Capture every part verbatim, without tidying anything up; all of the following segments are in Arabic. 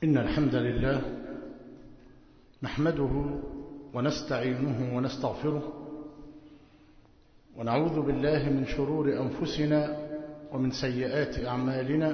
إن الحمد لله نحمده ونستعينه ونستغفره ونعوذ بالله من شرور أنفسنا ومن سيئات أعمالنا.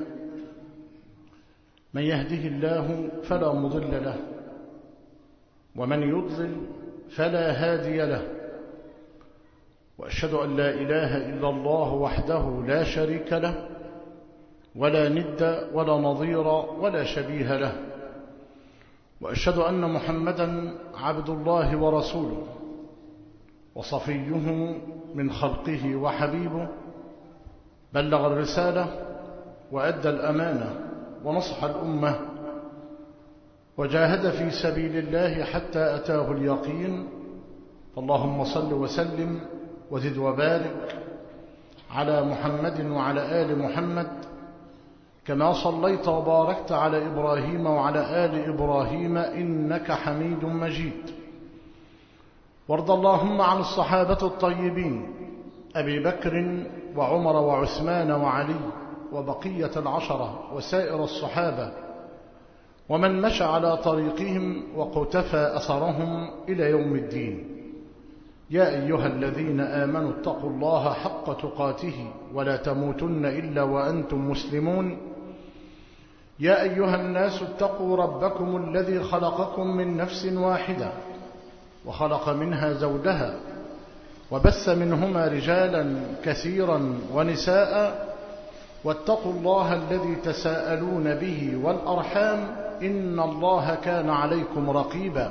من يهده الله فلا مضل له ومن يضلل فلا هادي له، وأشهد أن لا إله إلا الله وحده لا شريك له ولا ند ولا نظير ولا شبيه له، وأشهد أن محمدا عبد الله ورسوله وصفيه من خلقه وحبيبه، بلغ الرسالة وأدى الأمانة ونصح الأمة وجاهد في سبيل الله حتى أتاه اليقين. فاللهم صل وسلم وزد وبارك على محمد وعلى آل محمد كما صليت وباركت على إبراهيم وعلى آل إبراهيم إنك حميد مجيد. وارض اللهم عن الصحابة الطيبين أبي بكر وعمر وعثمان وعلي وبقية العشرة وسائر الصحابة ومن مشى على طريقهم وقتفى أثرهم إلى يوم الدين. يا أيها الذين آمنوا اتقوا الله حق تقاته ولا تموتن إلا وأنتم مسلمون. يا أيها الناس اتقوا ربكم الذي خلقكم من نفس واحدة وخلق منها زوجها وبث منهما رجالا كثيرا ونساء، واتقوا الله الذي تساءلون به والأرحام إن الله كان عليكم رقيبا.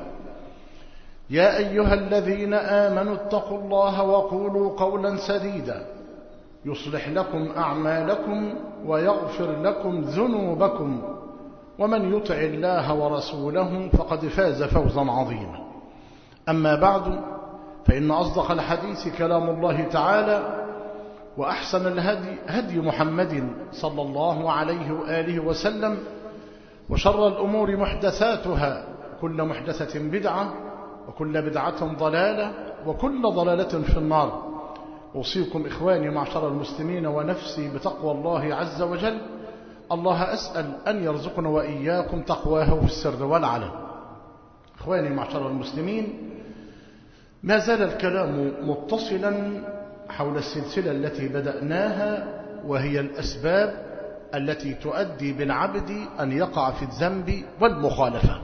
يا أيها الذين آمنوا اتقوا الله وقولوا قولا سديدا يصلح لكم أعمالكم ويغفر لكم ذنوبكم، ومن يطع الله ورسوله فقد فاز فوزا عظيما. أما بعد، فإن أصدق الحديث كلام الله تعالى، وأحسن الهدي هدي محمد صلى الله عليه وآله وسلم، وشر الأمور محدثاتها، كل محدثة بدعة وكل بدعة ضلالة وكل ضلالة في النار. أوصيكم إخواني معشر المسلمين ونفسي بتقوى الله عز وجل. الله أسأل أن يرزقنا وإياكم تقواه في السر والعلن. إخواني معشر المسلمين، ما زال الكلام متصلا حول السلسلة التي بدأناها، وهي الأسباب التي تؤدي بالعبد أن يقع في الذنب والمخالفة.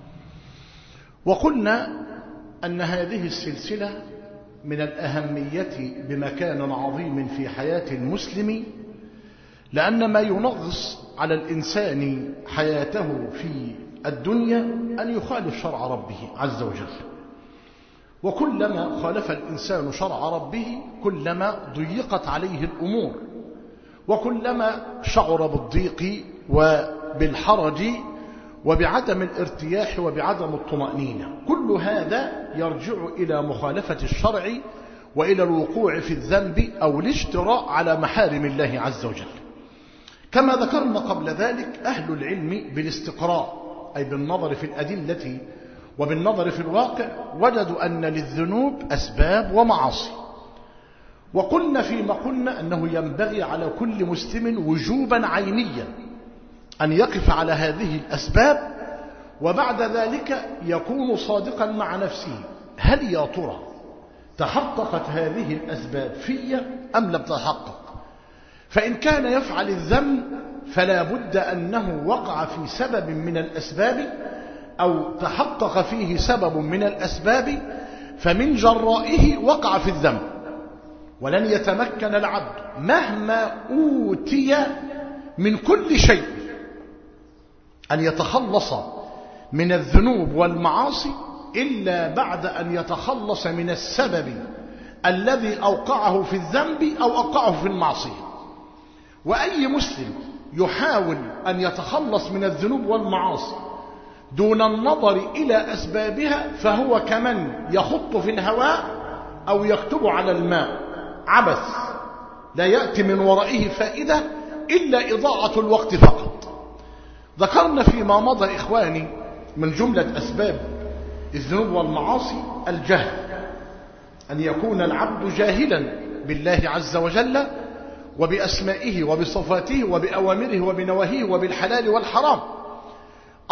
وقلنا أن هذه السلسلة من الأهمية بمكان عظيم في حياة المسلم، لأن ما ينغص على الإنسان حياته في الدنيا أن يخالف شرع ربه عز وجل. وكلما خالف الإنسان شرع ربه كلما ضيقت عليه الأمور، وكلما شعر بالضيق وبالحرج وبعدم الارتياح وبعدم الطمأنينة. كل هذا يرجع إلى مخالفة الشرع وإلى الوقوع في الذنب أو الاشتراء على محارم الله عز وجل. كما ذكرنا قبل ذلك، أهل العلم بالاستقراء أي بالنظر في الأدلة وبالنظر في الواقع وجدوا أن للذنوب أسباب ومعاصي. وقلنا فيما قلنا أنه ينبغي على كل مسلم وجوبا عينيا أن يقف على هذه الأسباب، وبعد ذلك يكون صادقا مع نفسه: هل يا ترى تحققت هذه الأسباب في أم لم تتحقق؟ فإن كان يفعل الذنب فلا بد أنه وقع في سبب من الأسباب أو تحقق فيه سبب من الأسباب، فمن جرائه وقع في الذنب. ولن يتمكن العبد مهما أوتي من كل شيء أن يتخلص من الذنوب والمعاصي إلا بعد أن يتخلص من السبب الذي أوقعه في الذنب أو أوقعه في المعصية. وأي مسلم يحاول أن يتخلص من الذنوب والمعاصي دون النظر إلى أسبابها فهو كمن يخط في الهواء أو يكتب على الماء، عبث لا يأتي من ورائه فائدة إلا إضاعة الوقت فقط. ذكرنا فيما مضى إخواني من جملة أسباب الذنوب والمعاصي الجهل، أن يكون العبد جاهلا بالله عز وجل وبأسمائه وبصفاته وبأوامره وبنواهيه وبالحلال والحرام.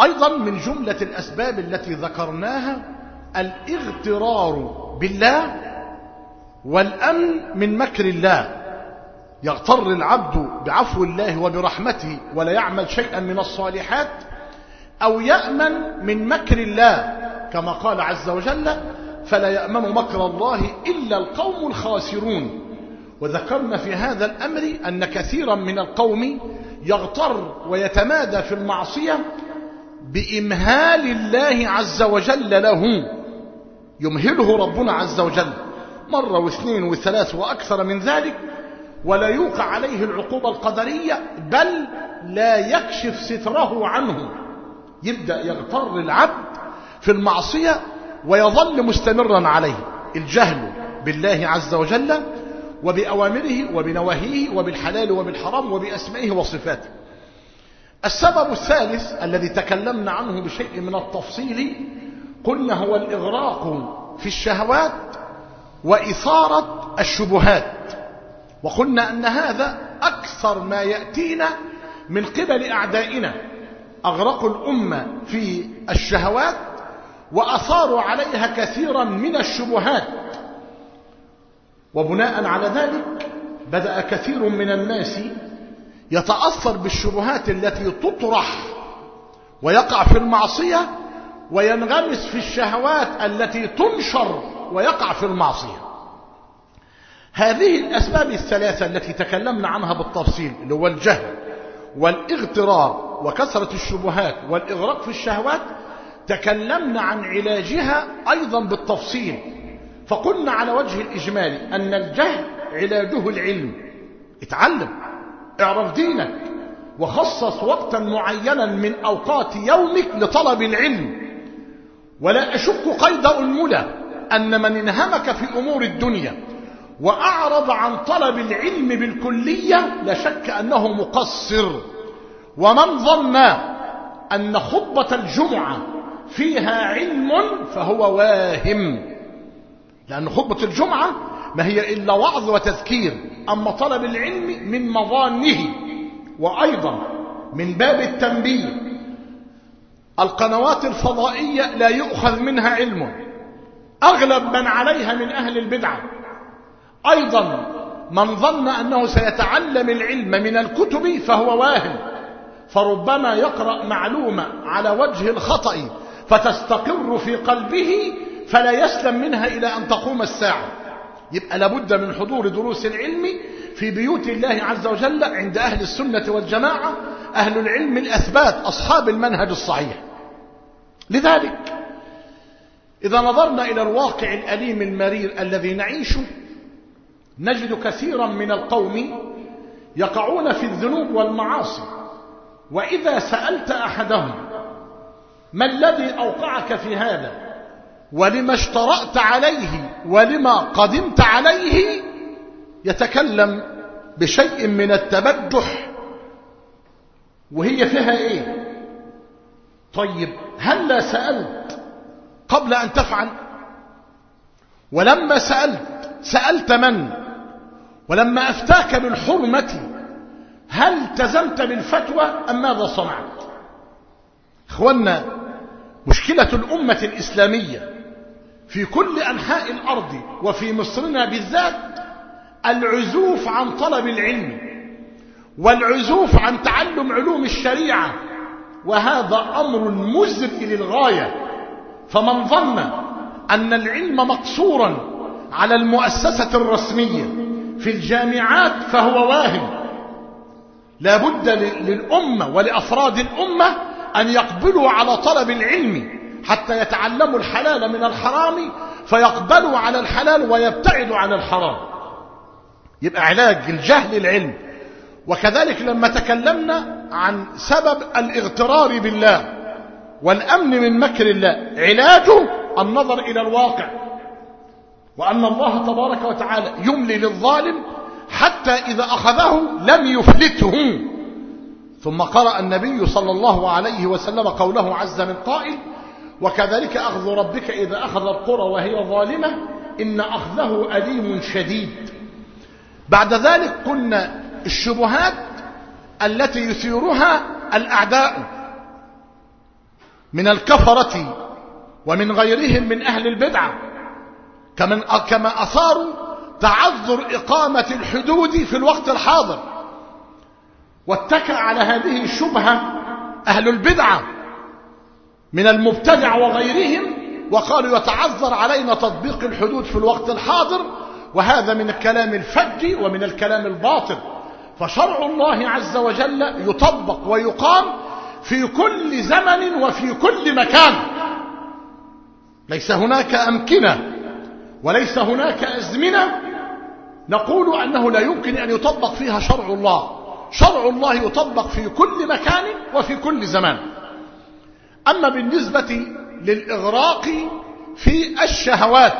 أيضا من جملة الأسباب التي ذكرناها الاغترار بالله والأمن من مكر الله. يغتر العبد بعفو الله وبرحمته ولا يعمل شيئا من الصالحات، أو يأمن من مكر الله كما قال عز وجل: فلا يأمن مكر الله إلا القوم الخاسرون. وذكرنا في هذا الأمر أن كثيرا من القوم يغتر ويتمادى في المعصية بإمهال الله عز وجل له، يمهله ربنا عز وجل مرة واثنين وثلاث وأكثر من ذلك، ولا يوقع عليه العقوبة القدرية، بل لا يكشف ستره عنه. يبدأ يغتر العبد في المعصية ويظل مستمرا عليه. الجهل بالله عز وجل وبأوامره وبنواهيه وبالحلال وبالحرام وبأسمائه وصفاته. السبب الثالث الذي تكلمنا عنه بشيء من التفصيل قلنا هو الإغراق في الشهوات وإثارة الشبهات، وقلنا أن هذا أكثر ما يأتينا من قبل أعدائنا. أغرقوا الأمة في الشهوات وأثاروا عليها كثيرا من الشبهات، وبناء على ذلك بدأ كثير من الناس يتأثر بالشبهات التي تطرح ويقع في المعصية، وينغمس في الشهوات التي تنشر ويقع في المعصية. هذه الأسباب الثلاثة التي تكلمنا عنها بالتفصيل، اللي هو الجهل والاغترار وكثرة الشبهات والإغراق في الشهوات، تكلمنا عن علاجها أيضا بالتفصيل. فقلنا على وجه الإجمالي أن الجهل علاجه العلم. اتعلم، اعرف دينك، وخصص وقتا معينا من أوقات يومك لطلب العلم. ولا أشك قيد أنملة أن من انهمك في أمور الدنيا وأعرض عن طلب العلم بالكلية لا شك أنه مقصر. ومن ظن أن خطبة الجمعة فيها علم فهو واهم، لأن خطبة الجمعة ما هي إلا وعظ وتذكير. أما طلب العلم من مظانه، وأيضا من باب التنبيه. القنوات الفضائية لا يؤخذ منها علم، أغلب من عليها من أهل البدعة. أيضا من ظن أنه سيتعلم العلم من الكتب فهو واهم، فربما يقرأ معلومة على وجه الخطأ فتستقر في قلبه فلا يسلم منها إلى أن تقوم الساعة. يبقى لابد من حضور دروس العلم في بيوت الله عز وجل عند أهل السنة والجماعة، أهل العلم الأثبات، أصحاب المنهج الصحيح. لذلك إذا نظرنا إلى الواقع الأليم المرير الذي نعيشه، نجد كثيرا من القوم يقعون في الذنوب والمعاصي، وإذا سألت أحدهم ما الذي أوقعك في هذا ولما اشترأت عليه ولما قدمت عليه، يتكلم بشيء من التبجح. وهي فيها ايه؟ طيب هل لا سألت قبل أن تفعل؟ ولما سألت سألت من؟ ولما أفتاك بالحرمة هل التزمت بالفتوى أم ماذا صنعت؟ اخوانا، مشكلة الأمة الإسلامية في كل أنحاء الأرض وفي مصرنا بالذات العزوف عن طلب العلم والعزوف عن تعلم علوم الشريعة، وهذا أمر مزري للغاية. فمن ظن أن العلم مقصورا على المؤسسة الرسمية في الجامعات فهو واهم. لا بد للأمة ولأفراد الأمة أن يقبلوا على طلب العلم حتى يتعلموا الحلال من الحرام، فيقبلوا على الحلال ويبتعدوا عن الحرام. يبقى علاج الجهل العلم. وكذلك لما تكلمنا عن سبب الاغترار بالله والأمن من مكر الله، علاجه النظر إلى الواقع، وأن الله تبارك وتعالى يملي للظالم حتى إذا أخذه لم يفلته. ثم قرأ النبي صلى الله عليه وسلم قوله عز من قائل: وكذلك أخذ ربك إذا أخذ القرى وهي ظالمة إن أخذه أليم شديد. بعد ذلك قلنا الشبهات التي يثيرها الأعداء، من الكفرة ومن غيرهم من أهل البدعة كما أثاروا تعذر إقامة الحدود في الوقت الحاضر، واتكأ على هذه الشبهة أهل البدعة من المبتدع وغيرهم وقالوا يتعذر علينا تطبيق الحدود في الوقت الحاضر، وهذا من الكلام الفج ومن الكلام الباطل. فشرع الله عز وجل يطبق ويقام في كل زمن وفي كل مكان، ليس هناك أمكنة وليس هناك أزمنة نقول أنه لا يمكن أن يطبق فيها شرع الله. شرع الله يطبق في كل مكان وفي كل زمان. أما بالنسبة للإغراق في الشهوات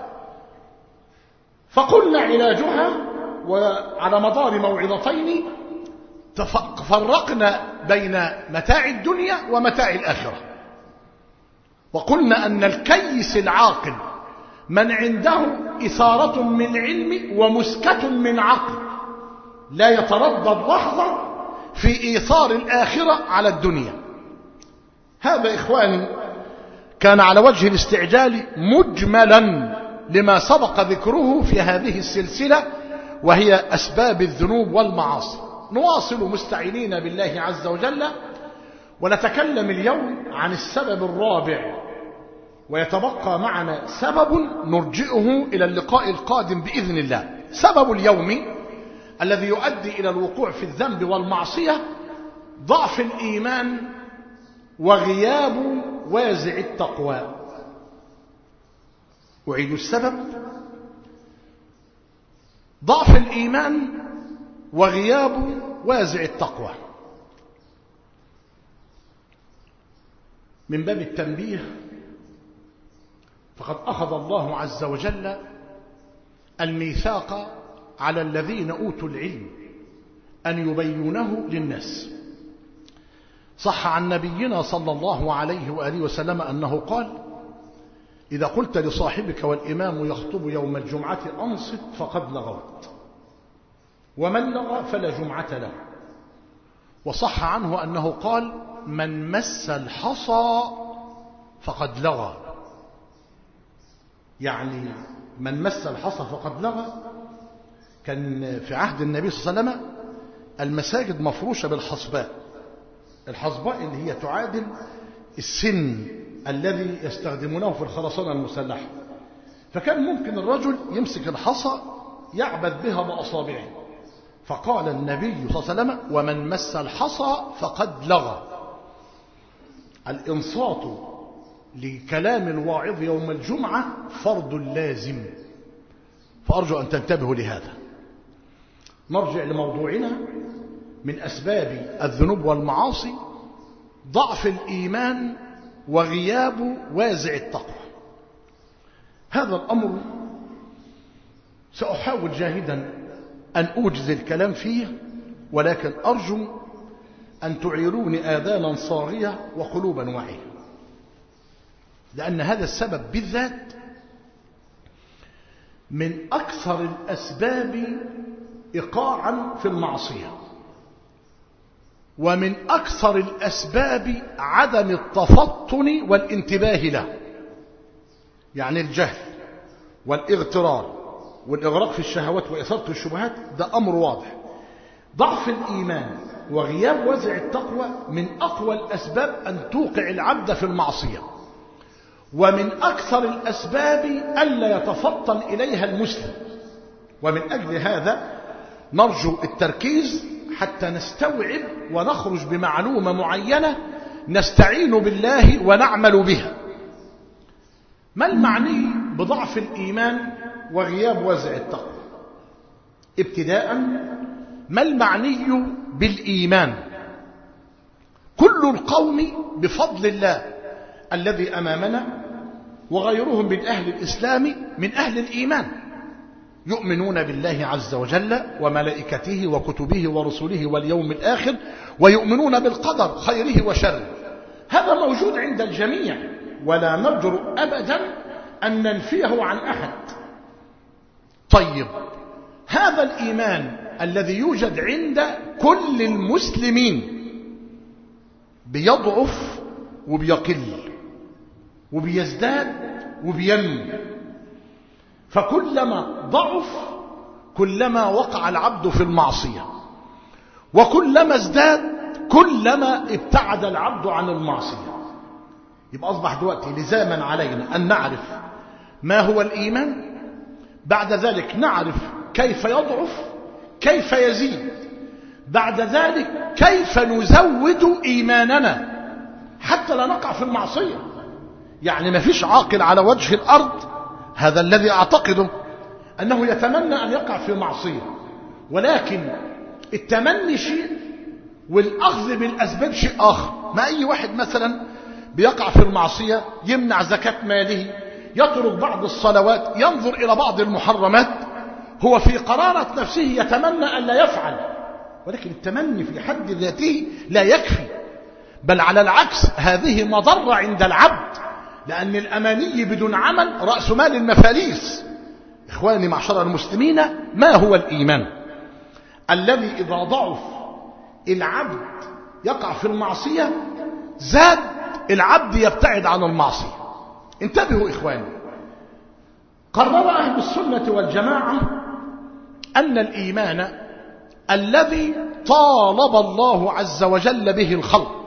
فقلنا علاجها، وعلى مدار موعظتين فرقنا بين متاع الدنيا ومتاع الآخرة، وقلنا أن الكيس العاقل من عنده إثارة من علم ومسكة من عقل لا يتردد لحظة في إيثار الآخرة على الدنيا. هذا إخواني كان على وجه الاستعجال مجملا لما سبق ذكره في هذه السلسلة، وهي أسباب الذنوب والمعاصي. نواصل مستعينين بالله عز وجل ونتكلم اليوم عن السبب الرابع، ويتبقى معنا سبب نرجئه إلى اللقاء القادم بإذن الله. سبب اليوم الذي يؤدي إلى الوقوع في الذنب والمعصية ضعف الإيمان وغياب وازع التقوى. أعيد السبب: ضعف الإيمان وغياب وازع التقوى. من باب التنبيه، فقد أخذ الله عز وجل الميثاق على الذين أوتوا العلم أن يبينه للناس. صح عن نبينا صلى الله عليه وآله وسلم أنه قال: إذا قلت لصاحبك والإمام يخطب يوم الجمعة أنصت فقد لغوت، ومن لغى فلا جمعة له. وصح عنه أنه قال: من مس الحصى فقد لغى. يعني من مس الحصى فقد لغى. كان في عهد النبي صلى الله عليه وسلم المساجد مفروشة بالحصباء. الحصباء اللي هي تعادل السن الذي يستخدمونه في الخرسانة المسلحة. فكان ممكن الرجل يمسك الحصى يعبث بها بأصابعه، فقال النبي صلى الله عليه وسلم: ومن مس الحصى فقد لغى. الإنصات لكلام الواعظ يوم الجمعة فرض لازم، فأرجو أن تنتبهوا لهذا. نرجع لموضوعنا. من أسباب الذنوب والمعاصي ضعف الإيمان وغياب وازع التقوى. هذا الأمر سأحاول جاهدا أن أوجز الكلام فيه، ولكن أرجو أن تعيروني آذانا صاغية وقلوبا واعية، لأن هذا السبب بالذات من أكثر الأسباب إيقاعا في المعصية، ومن أكثر الأسباب عدم التفطن والانتباه له. يعني الجهل والاغترار والإغراق في الشهوات وإثارة الشبهات ده أمر واضح. ضعف الإيمان وغياب وزع التقوى من أقوى الأسباب أن توقع العبد في المعصية، ومن أكثر الأسباب ألا يتفطن إليها المسلم. ومن أجل هذا نرجو التركيز حتى نستوعب ونخرج بمعلومة معينة نستعين بالله ونعمل بها. ما المعني بضعف الإيمان وغياب وزع التقوى؟ ابتداء، ما المعني بالإيمان؟ كل القوم بفضل الله الذي أمامنا وغيرهم من أهل الإسلام من أهل الإيمان، يؤمنون بالله عز وجل وملائكته وكتبه ورسله واليوم الآخر، ويؤمنون بالقدر خيره وشره. هذا موجود عند الجميع، ولا نجرؤ أبدا أن ننفيه عن أحد. طيب، هذا الإيمان الذي يوجد عند كل المسلمين بيضعف وبيقل وبيزداد وبينمو. فكلما ضعف كلما وقع العبد في المعصية، وكلما ازداد كلما ابتعد العبد عن المعصية. يبقى أصبح دلوقتي لزاما علينا أن نعرف ما هو الإيمان، بعد ذلك نعرف كيف يضعف كيف يزيد، بعد ذلك كيف نزود إيماننا حتى لا نقع في المعصية. يعني ما فيش عاقل على وجه الأرض، هذا الذي أعتقده، أنه يتمنى أن يقع في معصية، ولكن التمني شيء والأخذ بالأسباب شيء آخر. ما أي واحد مثلا بيقع في المعصية يمنع زكاة ماله، يترك بعض الصلوات، ينظر إلى بعض المحرمات، هو في قرارة نفسه يتمنى أن لا يفعل، ولكن التمني في حد ذاته لا يكفي، بل على العكس هذه مضرة عند العبد، لأن الأماني بدون عمل رأس مال المفاليس. إخواني معشر المسلمين، ما هو الإيمان الذي إذا ضعف العبد يقع في المعصية، زاد العبد يبتعد عن المعصية؟ انتبهوا إخواني، قرر أهل السنة والجماعة أن الإيمان الذي طالب الله عز وجل به الخلق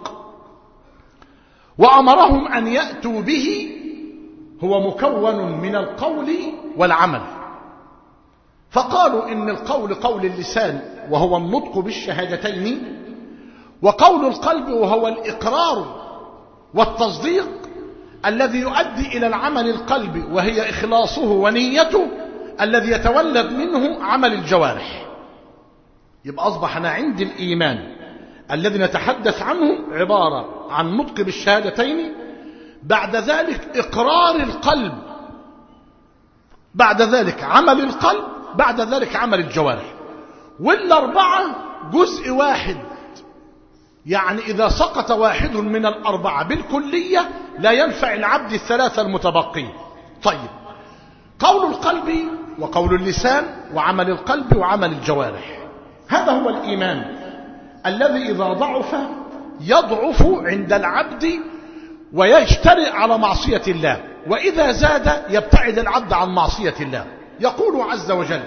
وأمرهم أن يأتوا به هو مكون من القول والعمل. فقالوا إن القول قول اللسان وهو النطق بالشهادتين، وقول القلب وهو الإقرار والتصديق الذي يؤدي إلى العمل القلبي وهي إخلاصه ونيته الذي يتولد منه عمل الجوارح. يبقى أصبحنا عند الإيمان الذي نتحدث عنه عبارة عن نطق بالشهادتين، بعد ذلك إقرار القلب، بعد ذلك عمل القلب، بعد ذلك عمل الجوارح. والأربعة جزء واحد، يعني إذا سقط واحد من الأربعة بالكلية لا ينفع العبد الثلاثة المتبقين. طيب، قول القلب وقول اللسان وعمل القلب وعمل الجوارح، هذا هو الإيمان الذي إذا ضعف يضعف عند العبد ويجترئ على معصية الله، وإذا زاد يبتعد العبد عن معصية الله. يقول عز وجل: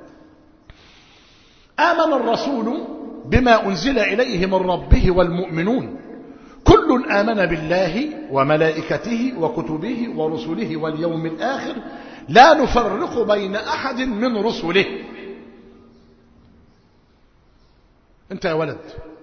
آمن الرسول بما أنزل إليه من ربه والمؤمنون كل آمن بالله وملائكته وكتبه ورسله واليوم الآخر لا نفرق بين أحد من رسله. انت يا ولد،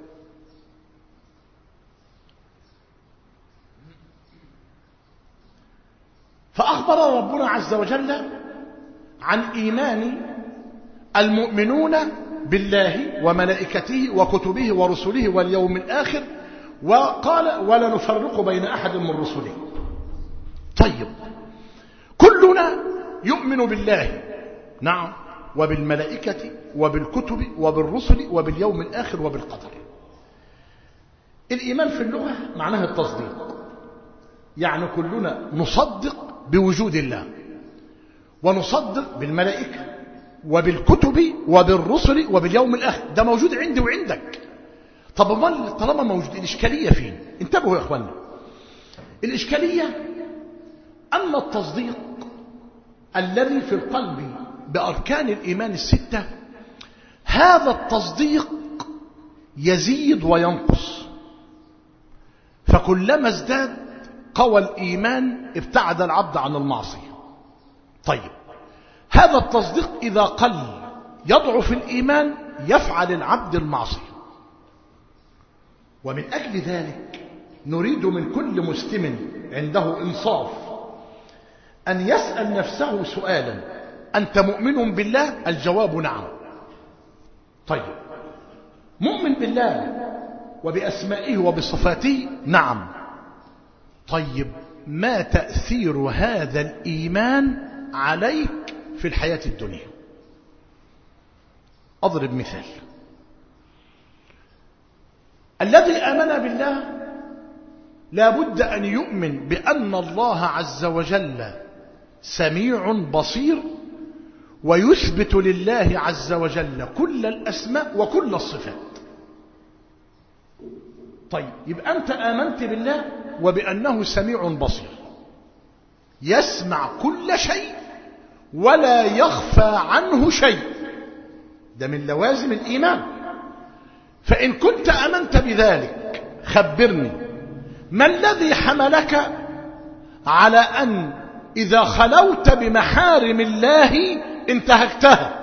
فأخبر ربنا عز وجل عن إيمان المؤمنون بالله وملائكته وكتبه ورسله واليوم الآخر، وقال: ولا نفرق بين أحد من رسله. طيب، كلنا يؤمن بالله، نعم، وبالملائكة وبالكتب وبالرسل وباليوم الآخر وبالقدر. الإيمان في اللغة معناه التصديق، يعني كلنا نصدق بوجود الله، ونصدق بالملائكة وبالكتب وبالرسل وباليوم الآخر. ده موجود عندي وعندك. طب طالما موجود، الإشكالية فين؟ انتبهوا يا أخوانا، الإشكالية أن التصديق الذي في القلب بأركان الإيمان الستة، هذا التصديق يزيد وينقص، فكلما ازداد قوى الإيمان ابتعد العبد عن المعصية. طيب، هذا التصديق إذا قل يضعف الإيمان، يفعل العبد المعصية. ومن أجل ذلك نريد من كل مسلم عنده إنصاف أن يسأل نفسه سؤالا: أنت مؤمن بالله؟ الجواب نعم. طيب، مؤمن بالله وبأسمائه وبصفاته؟ نعم. طيب، ما تأثير هذا الإيمان عليك في الحياة الدنيا؟ أضرب مثال. الذي آمن بالله لا بد أن يؤمن بأن الله عز وجل سميع بصير، ويثبت لله عز وجل كل الأسماء وكل الصفات. طيب يبقى أنت آمنت بالله وبأنه سميع بصير، يسمع كل شيء ولا يخفى عنه شيء، ده من لوازم الإيمان. فإن كنت آمنت بذلك خبرني ما الذي حملك على أن إذا خلوت بمحارم الله انتهكتها،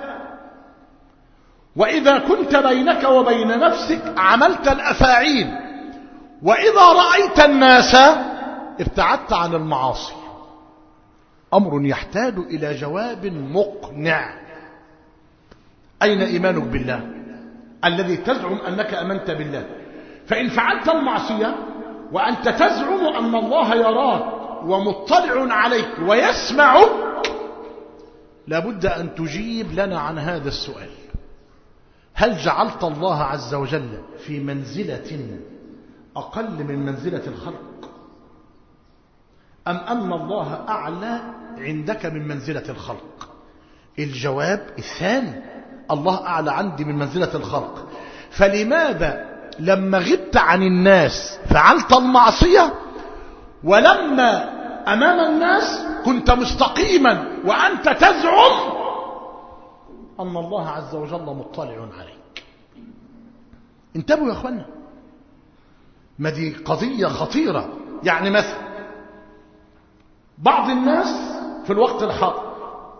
وإذا كنت بينك وبين نفسك عملت الأفاعيل، وإذا رأيت الناس ابتعدت عن المعاصي؟ أمر يحتاج إلى جواب مقنع. أين إيمانك بالله الذي تزعم أنك أمنت بالله؟ فإن فعلت المعصية وأنت تزعم أن الله يراك ومطلع عليك ويسمعك، لابد أن تجيب لنا عن هذا السؤال: هل جعلت الله عز وجل في منزلة أقل من منزلة الخلق، أم أن الله أعلى عندك من منزلة الخلق؟ الجواب الثاني، الله أعلى عندي من منزلة الخلق. فلماذا لما غبت عن الناس فعلت المعصية، ولما أمام الناس كنت مستقيما وأنت تزعم أن الله عز وجل مطلع عليك؟ انتبهوا يا أخوانا، ما دي قضية خطيرة. يعني مثلا بعض الناس في الوقت الحاضر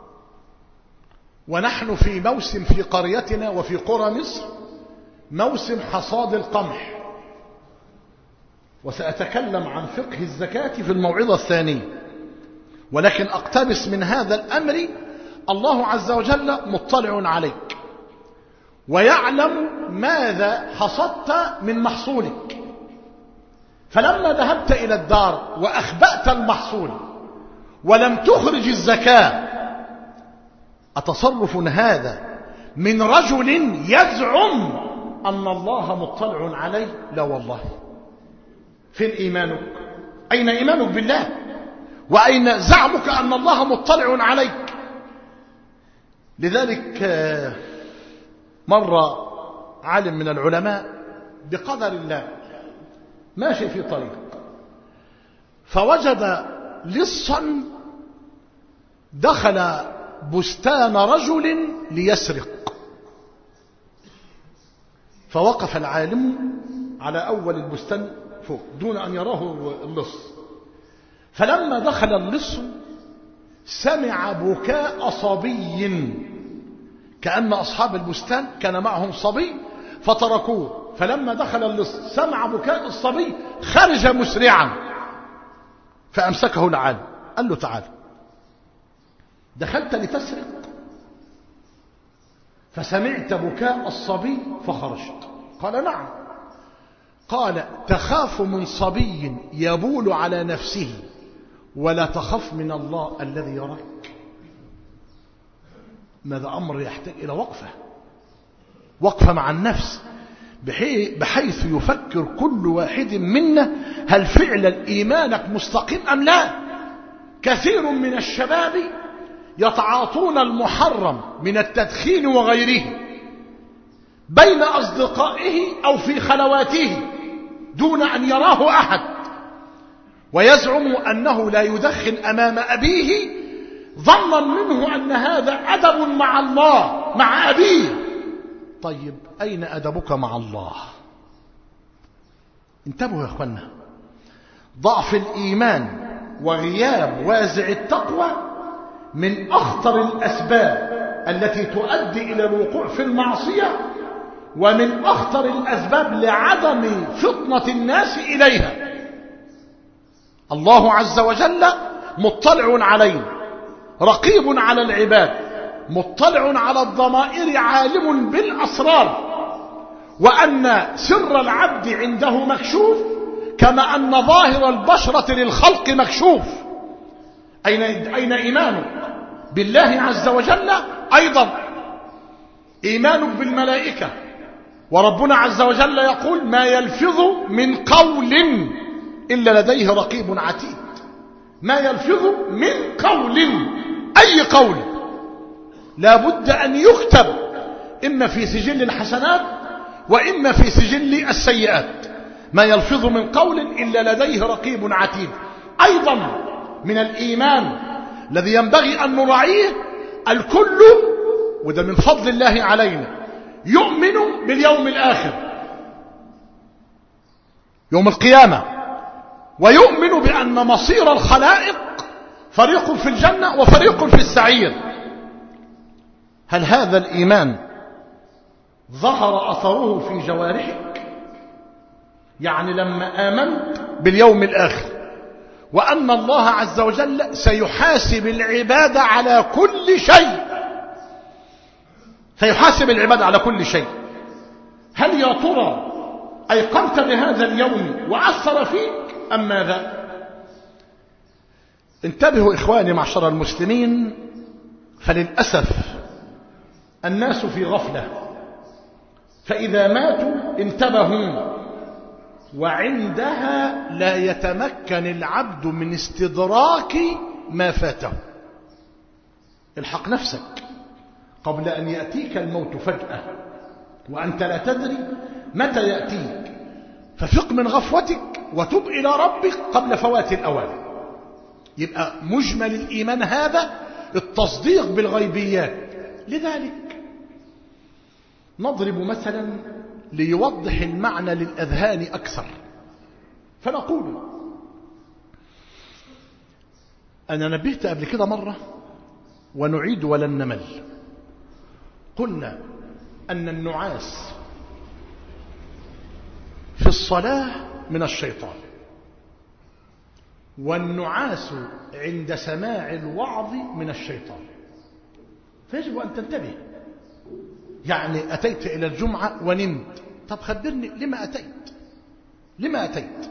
ونحن في موسم في قريتنا وفي قرى مصر موسم حصاد القمح، وسأتكلم عن فقه الزكاة في الموعظة الثانية، ولكن أقتبس من هذا الأمر الله عز وجل مطلع عليك ويعلم ماذا حصدت من محصولك. فلما ذهبت إلى الدار وأخبأت المحصول ولم تخرج الزكاة، أتصرف هذا من رجل يزعم أن الله مطلع عليه؟ لا والله. فين إيمانك؟ أين إيمانك بالله؟ وأين زعمك أن الله مطلع عليك؟ لذلك مر عالم من العلماء بقدر الله ماشي في طريق، فوجد لصا دخل بستان رجل ليسرق، فوقف العالم على أول البستان فوق دون أن يراه اللص. فلما دخل اللص سمع بكاء صبي، كأن أصحاب البستان كان معهم صبي فتركوه. فلما دخل اللص سمع بكاء الصبي خرج مسرعا، فأمسكه العالم قال له: تعال، دخلت لتسرق فسمعت بكاء الصبي فخرجت؟ قال: نعم. قال: تخاف من صبي يبول على نفسه ولا تخاف من الله الذي يراك؟ ماذا أمر يحتاج إلى وقفة وقفة مع النفس، بحيث يفكر كل واحد منا: هل فعلا إيمانك مستقيم أم لا؟ كثير من الشباب يتعاطون المحرم من التدخين وغيره بين أصدقائه أو في خلواته دون أن يراه أحد، ويزعم أنه لا يدخن أمام أبيه ظنا منه أن هذا أدب مع الله مع أبيه. طيب أين أدبك مع الله؟ انتبهوا يا أخوانا، ضعف الإيمان وغياب وازع التقوى من أخطر الأسباب التي تؤدي إلى الوقوع في المعصية، ومن أخطر الأسباب لعدم فطنة الناس إليها. الله عز وجل مطلع علينا، رقيب على العباد، مطلع على الضمائر، عالم بالأسرار، وأن سر العبد عنده مكشوف كما أن ظاهر البشرة للخلق مكشوف. أين, أين إيمانك بالله عز وجل؟ أيضا إيمانك بالملائكة، وربنا عز وجل يقول: ما يلفظ من قول إلا لديه رقيب عتيد. ما يلفظ من قول، أي قول لا بد أن يكتب إما في سجل الحسنات وإما في سجل السيئات. ما يلفظ من قول إلا لديه رقيب عتيد. أيضا من الإيمان الذي ينبغي أن نراعيه الكل، وده من فضل الله علينا، يؤمن باليوم الآخر، يوم القيامة، ويؤمن بأن مصير الخلائق فريق في الجنة وفريق في السعير. هل هذا الإيمان ظهر أثره في جوارحك؟ يعني لما آمنت باليوم الآخر وأن الله عز وجل سيحاسب العباد على كل شيء، سيحاسب العباد على كل شيء، هل يا ترى أيقنت بهذا اليوم وأثر فيك أم ماذا؟ انتبهوا إخواني معشر المسلمين، فللأسف الناس في غفلة، فإذا ماتوا انتبهوا، وعندها لا يتمكن العبد من استدراك ما فاته. الحق نفسك قبل أن يأتيك الموت فجأة وأنت لا تدري متى يأتيك، ففق من غفوتك وتب إلى ربك قبل فوات الأوان. يبقى مجمل الإيمان هذا التصديق بالغيبيات. لذلك نضرب مثلا ليوضح المعنى للأذهان أكثر، فنقول أنا نبهت قبل كده مرة ونعيد ولن نمل، قلنا أن النعاس في الصلاة من الشيطان، والنعاس عند سماع الوعظ من الشيطان، فيجب أن تنتبه. يعني أتيت إلى الجمعة ونمت، طب خبرني لما أتيت، لما أتيت؟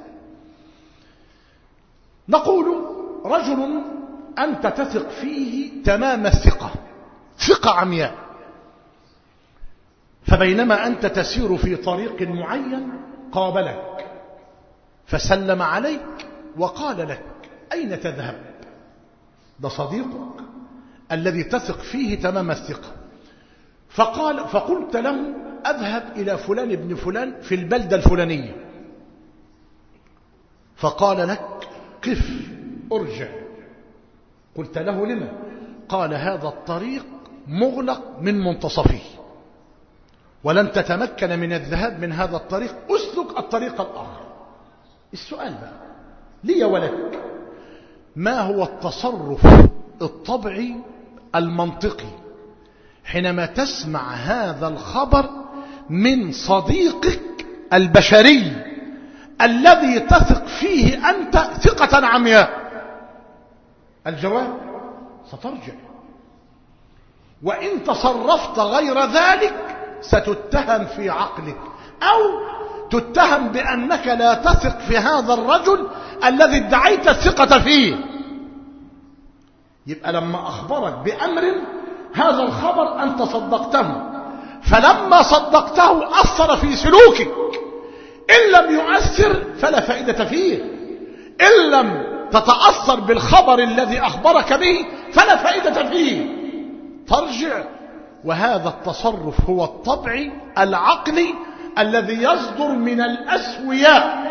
نقول رجل أنت تثق فيه تمام الثقة، ثقة عمياء، فبينما أنت تسير في طريق معين قابلك فسلم عليك وقال لك أين تذهب؟ ده صديقك الذي تثق فيه تمام الثقة، فقال فقلت له أذهب إلى فلان ابن فلان في البلدة الفلانية، فقال لك قف ارجع، قلت له لما؟ قال هذا الطريق مغلق من منتصفه ولن تتمكن من الذهاب من هذا الطريق، أسلك الطريق الآخر. السؤال بقى لي ولك، ما هو التصرف الطبيعي المنطقي حينما تسمع هذا الخبر من صديقك البشري الذي تثق فيه أنت ثقة عمياء؟ الجواب سترجع، وإن تصرفت غير ذلك ستتهم في عقلك أو تتهم بأنك لا تثق في هذا الرجل الذي ادعيت الثقة فيه. يبقى لما أخبرك بأمر هذا الخبر أنت صدقته، فلما صدقته أثر في سلوكك، إن لم يؤثر فلا فائدة فيه، إن لم تتأثر بالخبر الذي أخبرك به فلا فائدة فيه، ترجع. وهذا التصرف هو الطبيعي العقلي الذي يصدر من الأسوياء.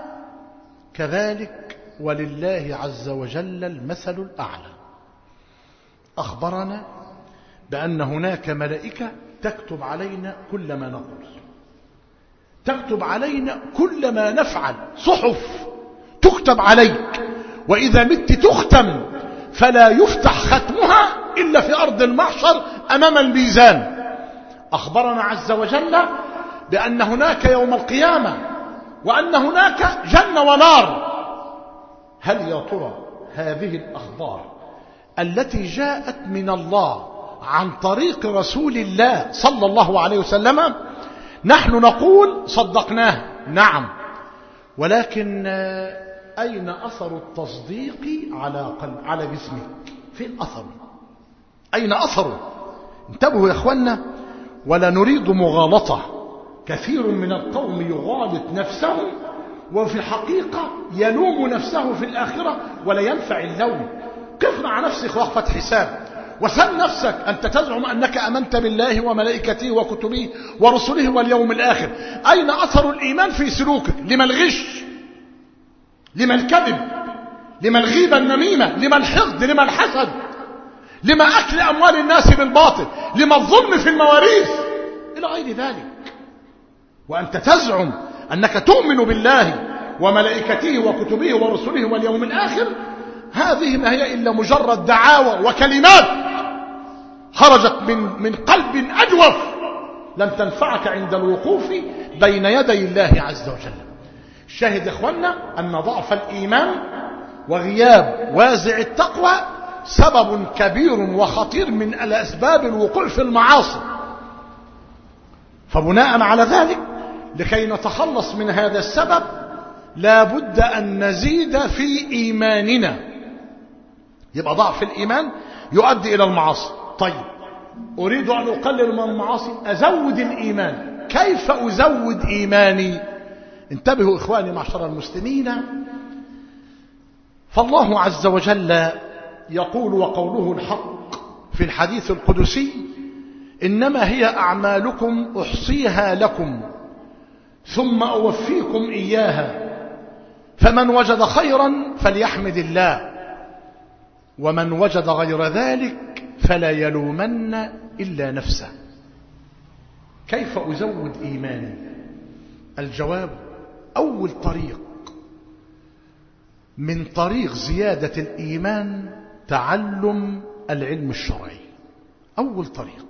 كذلك ولله عز وجل المثل الأعلى، أخبرنا بأن هناك ملائكة تكتب علينا كل ما نقول، تكتب علينا كل ما نفعل، صحف تكتب عليك، وإذا مت تختم، فلا يفتح ختمها إلا في أرض المحشر أمام الميزان. أخبرنا عز وجل بأن هناك يوم القيامة وأن هناك جنة ونار. هل يا ترى هذه الأخبار التي جاءت من الله عن طريق رسول الله صلى الله عليه وسلم نحن نقول صدقناه؟ نعم، ولكن أين أثر التصديق على قلب على جسمك؟ فين أثره؟ أين أثره؟ انتبهوا يا أخوانا، ولا نريد مغالطة. كثير من القوم يغالط نفسه وفي الحقيقة يلوم نفسه في الآخرة ولا ينفع اللوم. قف مع نفسك وقفة حساب وسل نفسك، أنت تزعم أنك أمنت بالله وملائكته وكتبه ورسله واليوم الآخر، أين أثر الإيمان في سلوكك؟ لما الغش؟ لما الكذب؟ لما الغيبة النميمة؟ لما الحقد؟ لما الحسد؟ لما أكل أموال الناس بالباطل؟ لما الظلم في المواريث؟ إلى غير ذلك. وأنت تزعم أنك تؤمن بالله وملائكته وكتبه ورسله واليوم الآخر، هذه ما هي إلا مجرد دعاوى وكلمات خرجت من من قلب أجوف لم تنفعك عند الوقوف بين يدي الله عز وجل. الشاهد يا إخوانا أن ضعف الإيمان وغياب وازع التقوى سبب كبير وخطير من الأسباب الوقوع في المعاصي. فبناء على ذلك لكي نتخلص من هذا السبب لا بد أن نزيد في إيماننا. يبقى ضعف الإيمان يؤدي إلى المعاصي. طيب أريد أن أقلل من المعاصي، أزود الإيمان. كيف أزود إيماني؟ انتبهوا إخواني معشر المسلمين، فالله عز وجل يقول وقوله الحق في الحديث القدسي: إنما هي أعمالكم أحصيها لكم ثم أوفيكم إياها، فمن وجد خيرا فليحمد الله، ومن وجد غير ذلك فلا يلومن إلا نفسه. كيف أزود إيماني؟ الجواب: أول طريق من طريق زيادة الإيمان تعلم العلم الشرعي. أول طريق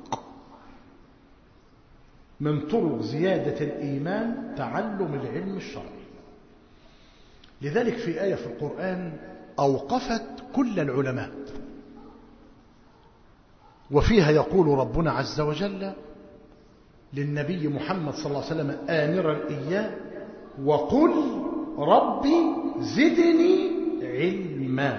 من طرق زيادة الإيمان تعلم العلم الشرعي. لذلك في آية في القرآن أوقفت كل العلماء، وفيها يقول ربنا عز وجل للنبي محمد صلى الله عليه وسلم آمرا إياه: وقل ربي زدني علما.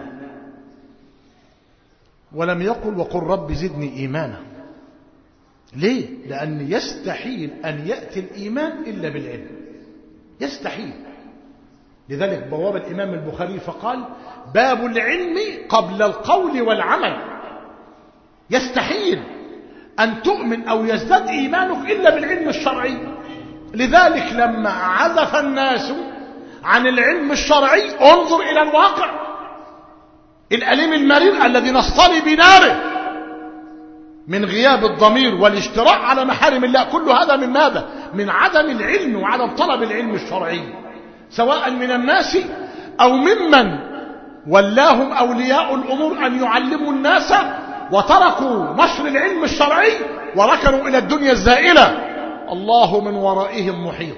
ولم يقل وقل ربي زدني إيمانا. ليه؟ لأن يستحيل أن يأتي الإيمان إلا بالعلم، يستحيل. لذلك بواب الإمام البخاري فقال: باب العلم قبل القول والعمل. يستحيل أن تؤمن أو يزداد إيمانك إلا بالعلم الشرعي. لذلك لما عزف الناس عن العلم الشرعي انظر إلى الواقع الأليم المرير الذي نصطلي بناره من غياب الضمير والاشتراء على محارم الله. كل هذا من ماذا؟ من عدم العلم وعدم طلب العلم الشرعي، سواء من الناس أو ممن ولاهم أولياء الأمور أن يعلموا الناس وتركوا نشر العلم الشرعي وركنوا إلى الدنيا الزائلة. الله من ورائهم محيط.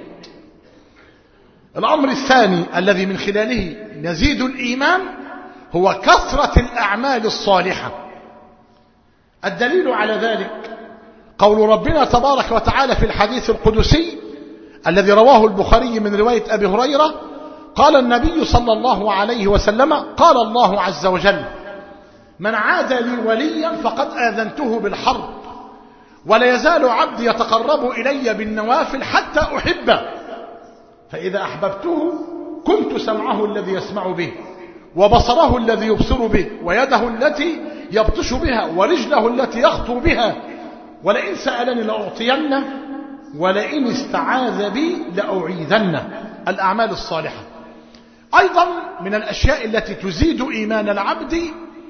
الأمر الثاني الذي من خلاله نزيد الإيمان هو كثرة الأعمال الصالحة. الدليل على ذلك قول ربنا تبارك وتعالى في الحديث القدسي الذي رواه البخاري من رواية أبي هريرة: قال النبي صلى الله عليه وسلم: قال الله عز وجل: من عاد لي وليا فقد آذنته بالحرب، ولا يزال عبدي يتقرب إلي بالنوافل حتى أحبه، فإذا أحببته كنت سمعه الذي يسمع به، وبصره الذي يبصر به، ويده التي يبطش بها، ورجله التي يخطو بها، ولئن سألني لأعطينه، ولئن استعاذ بي لأعيذنه. الأعمال الصالحة. أيضا من الأشياء التي تزيد إيمان العبد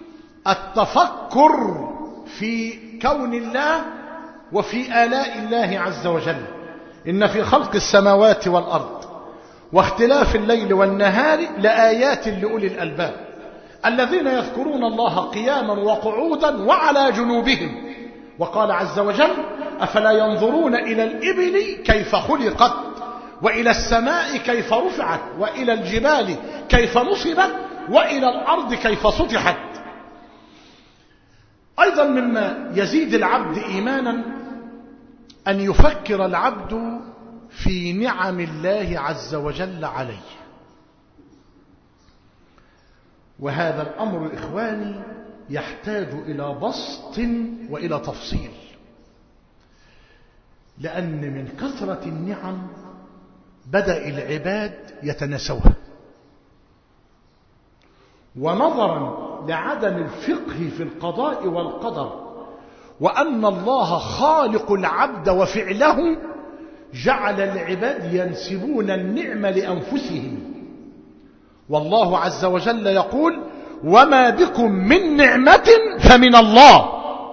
التفكر في كون الله وفي آلاء الله عز وجل. إن في خلق السماوات والأرض واختلاف الليل والنهار لآيات لأولي الألباب الذين يذكرون الله قياما وقعودا وعلى جنوبهم. وقال عز وجل: أفلا ينظرون إلى الإبل كيف خلقت، وإلى السماء كيف رفعت، وإلى الجبال كيف نصبت، وإلى الأرض كيف سطحت. أيضا مما يزيد العبد إيمانا أن يفكر العبد في نعم الله عز وجل عليه. وهذا الأمر إخواني يحتاج إلى بسط وإلى تفصيل، لأن من كثرة النعم بدأ العباد يتناسوها. ونظرا لعدم الفقه في القضاء والقدر وأن الله خالق العبد وفعله جعل العباد ينسبون النعمة لأنفسهم، والله عز وجل يقول وما بكم من نعمة فمن الله.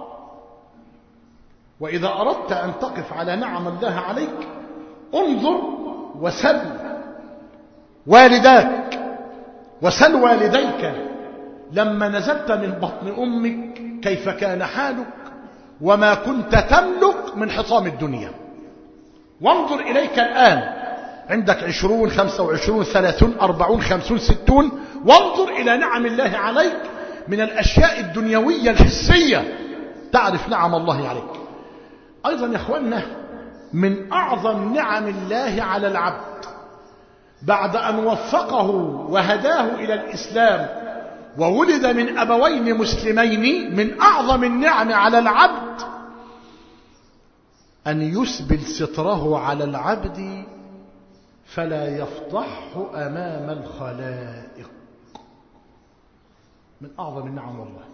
وإذا أردت أن تقف على نعم الله عليك انظر وسل والداك وسل والديك لما نزلت من بطن أمك كيف كان حالك وما كنت تملك من حطام الدنيا، وانظر إليك الآن عندك عشرون خمسة وعشرون ثلاثون أربعون خمسون ستون، وانظر إلى نعم الله عليك من الأشياء الدنيوية الحسية تعرف نعم الله عليك. أيضا يا أخوانا من أعظم نعم الله على العبد بعد أن وفقه وهداه إلى الإسلام وولد من أبوين مسلمين، من أعظم النعم على العبد أن يسبل ستره على العبد فلا يفضحه أمام الخلائق. من أعظم النعم والله.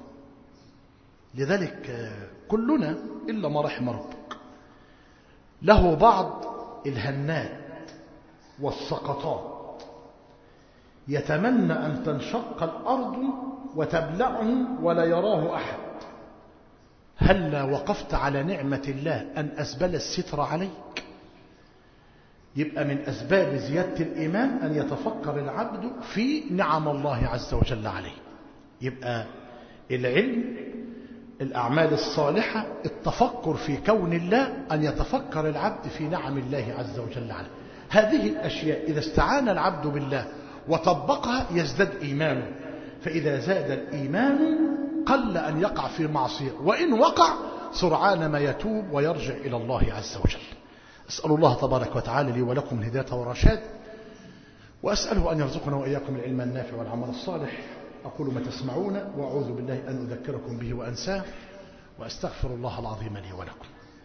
لذلك كلنا إلا ما رحم ربك له بعض الهنات والسقطات يتمنى أن تنشق الأرض وتبلعه ولا يراه أحد. هلا وقفت على نعمة الله أن أسبل الستر عليك؟ يبقى من أسباب زيادة الإيمان أن يتفكر العبد في نعم الله عز وجل عليه. يبقى العلم، الأعمال الصالحة، التفكر في كون الله، أن يتفكر العبد في نعم الله عز وجل عليه. هذه الأشياء إذا استعان العبد بالله وطبقها يزداد إيمانه، فإذا زاد الإيمان قل أن يقع في معصية، وإن وقع سرعان ما يتوب ويرجع إلى الله عز وجل. أسأل الله تبارك وتعالى لي ولكم الهداية والرشاد، وأسأله أن يرزقنا وإياكم العلم النافع والعمل الصالح. أقول ما تسمعون وأعوذ بالله أن أذكركم به وأنساه، وأستغفر الله العظيم لي ولكم.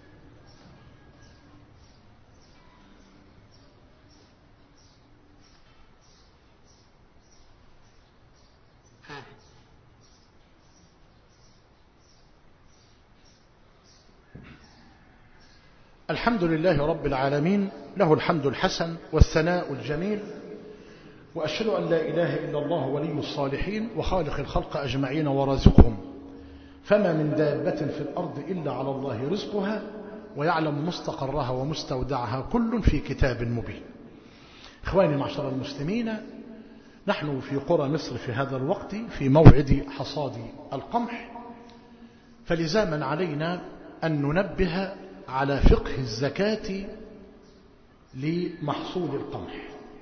الحمد لله رب العالمين، له الحمد الحسن والثناء الجميل، وأشهد أن لا إله إلا الله ولي الصالحين وخالق الخلق أجمعين ورازقهم، فما من دابة في الأرض إلا على الله رزقها ويعلم مستقرها ومستودعها كل في كتاب مبين. إخواني معشر المسلمين، نحن في قرى مصر في هذا الوقت في موعد حصاد القمح، فلزاما علينا أن ننبه على فقه الزكاة لمحصول القمح،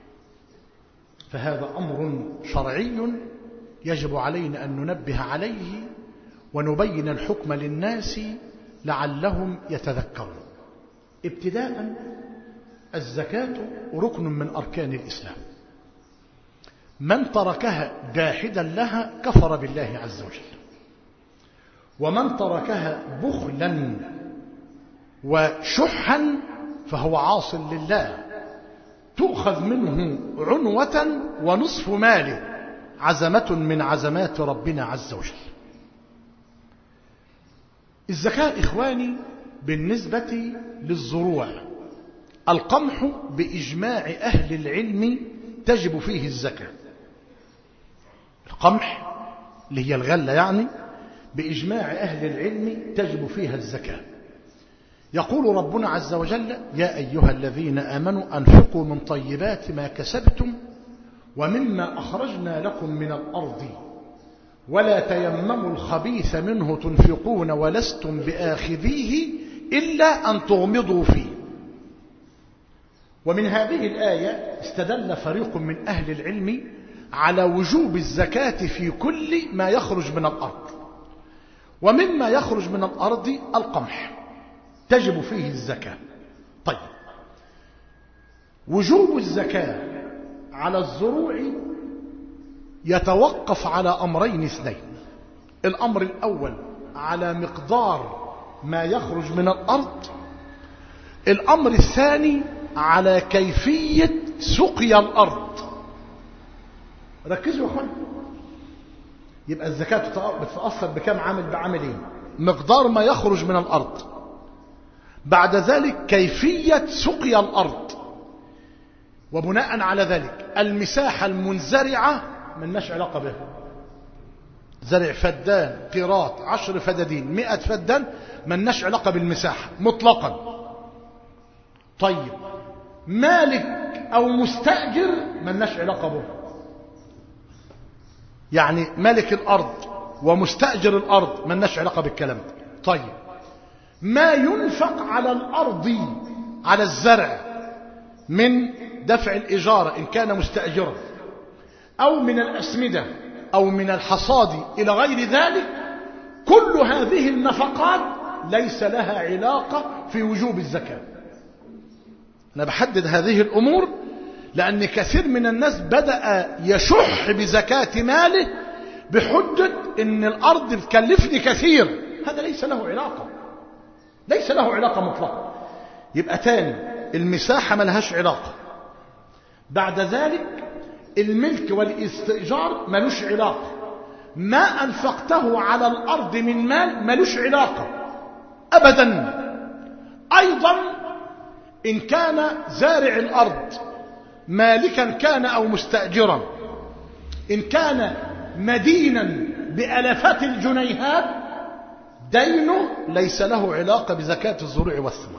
فهذا أمر شرعي يجب علينا أن ننبه عليه ونبين الحكم للناس لعلهم يتذكرون. ابتداء، الزكاة ركن من أركان الإسلام، من تركها جاحدا لها كفر بالله عز وجل، ومن تركها بخلا وشحا فهو عاص لله، تؤخذ منه عنوة ونصف ماله، عزمة من عزمات ربنا عز وجل. الزكاة إخواني بالنسبة للزروع، القمح بإجماع أهل العلم تجب فيه الزكاة. القمح اللي هي الغلة يعني بإجماع أهل العلم تجب فيها الزكاة. يقول ربنا عز وجل: يا أيها الذين آمنوا أنفقوا من طيبات ما كسبتم ومما أخرجنا لكم من الأرض ولا تيمموا الخبيث منه تنفقون ولستم بآخذيه إلا أن تغمضوا فيه. ومن هذه الآية استدل فريق من أهل العلم على وجوب الزكاة في كل ما يخرج من الأرض، ومما يخرج من الأرض القمح تجب فيه الزكاة. طيب، وجوب الزكاة على الزروع يتوقف على أمرين اثنين. الأمر الأول على مقدار ما يخرج من الأرض، الأمر الثاني على كيفية سقيا الأرض. ركزوا يا أخوان، يبقى الزكاة بتتأثر بكم عامل؟ بعاملين: مقدار ما يخرج من الأرض، بعد ذلك كيفية سقيا الأرض، وبناء على ذلك المساحة المنزرعة ملناش علاقة بها. زرع فدان، قيراط، عشر فدادين، مئة فدان، ملناش علاقة بالمساحة مطلقا. طيب مالك أو مستأجر ملناش علاقة به، يعني مالك الأرض ومستأجر الأرض ملناش علاقة بالكلام ده. طيب ما ينفق على الأرض على الزرع من دفع الإجارة إن كان مستأجرا، أو من الأسمدة، أو من الحصاد إلى غير ذلك، كل هذه النفقات ليس لها علاقة في وجوب الزكاة. أنا بحدد هذه الأمور لأن كثير من الناس بدأ يشح بزكاة ماله بحجة إن الأرض بتكلفني كثير. هذا ليس له علاقة، ليس له علاقة مطلقة. يبقى تاني المساحة ما لهاش علاقة. بعد ذلك الملك والاستئجار ملوش علاقة. ما أنفقته على الأرض من مال ملوش علاقة أبدا. أيضا إن كان زارع الأرض مالكا كان أو مستأجرا، إن كان مدينا بألفات الجنيهات، دينه ليس له علاقة بزكاة الزروع والثمار.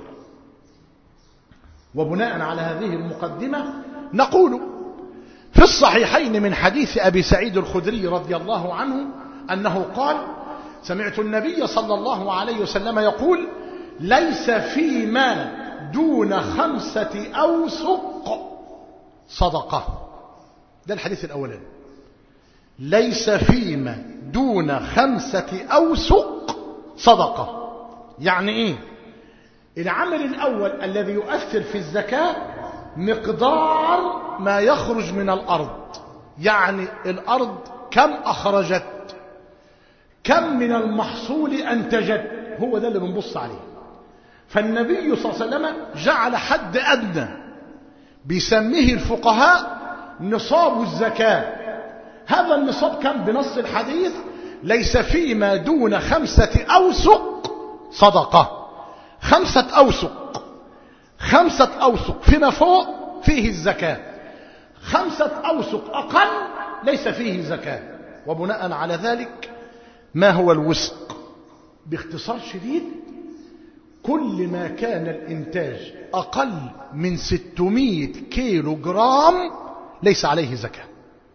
وبناء على هذه المقدمة نقول في الصحيحين من حديث أبي سعيد الخدري رضي الله عنه أنه قال: سمعت النبي صلى الله عليه وسلم يقول: ليس فيما دون خمسة أوسق صدقة. ده الحديث الأولاني. ليس فيما دون خمسة أوسق صدقة. يعني إيه؟ العمل الأول الذي يؤثر في الزكاة مقدار ما يخرج من الأرض، يعني الأرض كم أخرجت، كم من المحصول أنتجت، هو ده اللي بنبص عليه. فالنبي صلى الله عليه وسلم جعل حد أدنى بيسميه الفقهاء نصاب الزكاة. هذا النصاب كم بنص الحديث؟ ليس فيما دون خمسة أوسق صدقة. خمسة أوسق، خمسة أوسق فيما فوق فيه الزكاة، خمسة أوسق أقل ليس فيه زكاة. وبناء على ذلك ما هو الوسق؟ باختصار شديد: كل ما كان الإنتاج أقل من ستمائة كيلو جرام ليس عليه زكاة.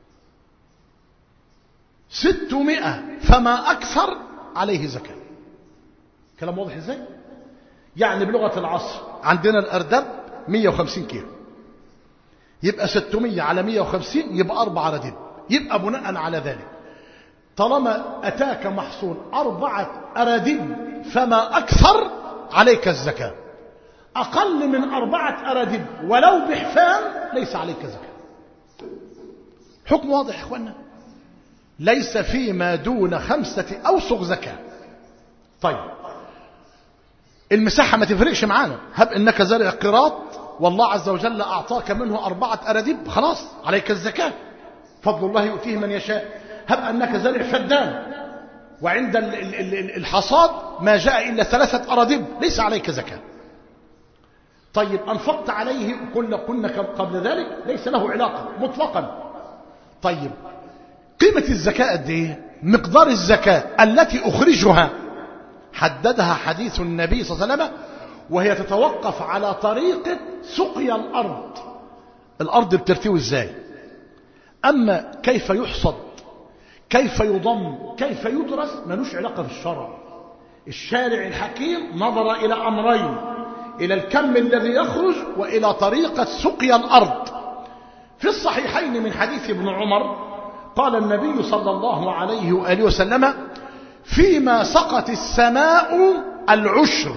ستمائة فما أكثر عليه زكاة. كلام واضح إزاي؟ يعني بلغة العصر عندنا الأردب مئة وخمسين كيلو، يبقى ستمائة على مئة وخمسين يبقى أربعة أردب. يبقى بناء على ذلك طالما أتاك محصول أربعة أردب فما أكثر عليك الزكاة. أقل من أربعة أردب ولو بحفان ليس عليك زكاة. حكم واضح يا إخوانا. ليس فيما دون خمسة أوسق زكاة. طيب المساحة ما تفرقش معانا. هب إنك زارع قيراط والله عز وجل أعطاك منه أربعة أردب، خلاص عليك الزكاة، فضل الله يؤتيه من يشاء. هب أنك زارع فدان وعند الحصاد ما جاء إلا ثلاثة أردب ليس عليك زكاة. طيب أنفقت عليه كل كنا قبل ذلك ليس له علاقة مطلقا. طيب قيمة الزكاة قد إيه؟ مقدار الزكاة التي أخرجها حددها حديث النبي صلى الله عليه وسلم، وهي تتوقف على طريقة سقيا الأرض. الأرض بترتوي إزاي؟ أما كيف يحصد، كيف يضم، كيف يدرس، ملوش علاقة في الشرع. الشارع الحكيم نظر إلى أمرين: إلى الكم الذي يخرج وإلى طريقة سقيا الأرض. في الصحيحين من حديث ابن عمر قال النبي صلى الله عليه وآله وسلم: فيما سقت السماء العشر،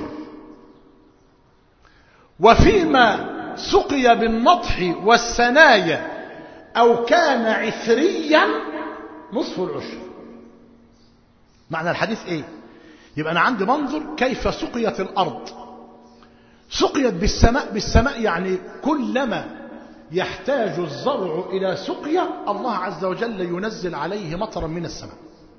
وفيما سقي بالنطح والسنايا أو كان عثريا نصف العشر. معنى الحديث إيه؟ يبقى أنا عندي منظر كيف سقيت الأرض. سقيت بالسماء. بالسماء يعني كلما يحتاج الزرع إلى سقيا الله عز وجل ينزل عليه مطرا من السماء.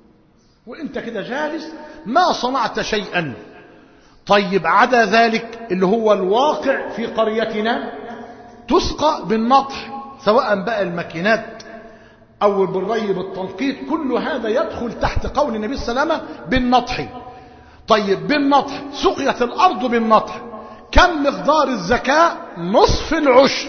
وانت كده جالس ما صنعت شيئا. طيب عدا ذلك اللي هو الواقع في قريتنا، تسقى بالنطح، سواء بقى الماكينات أو بالري بالتنقيط، كل هذا يدخل تحت قول النبي صلى الله عليه وسلم بالنطح. طيب بالنطح، سقيت الأرض بالنطح، كم مقدار الزكاة؟ نصف العشر.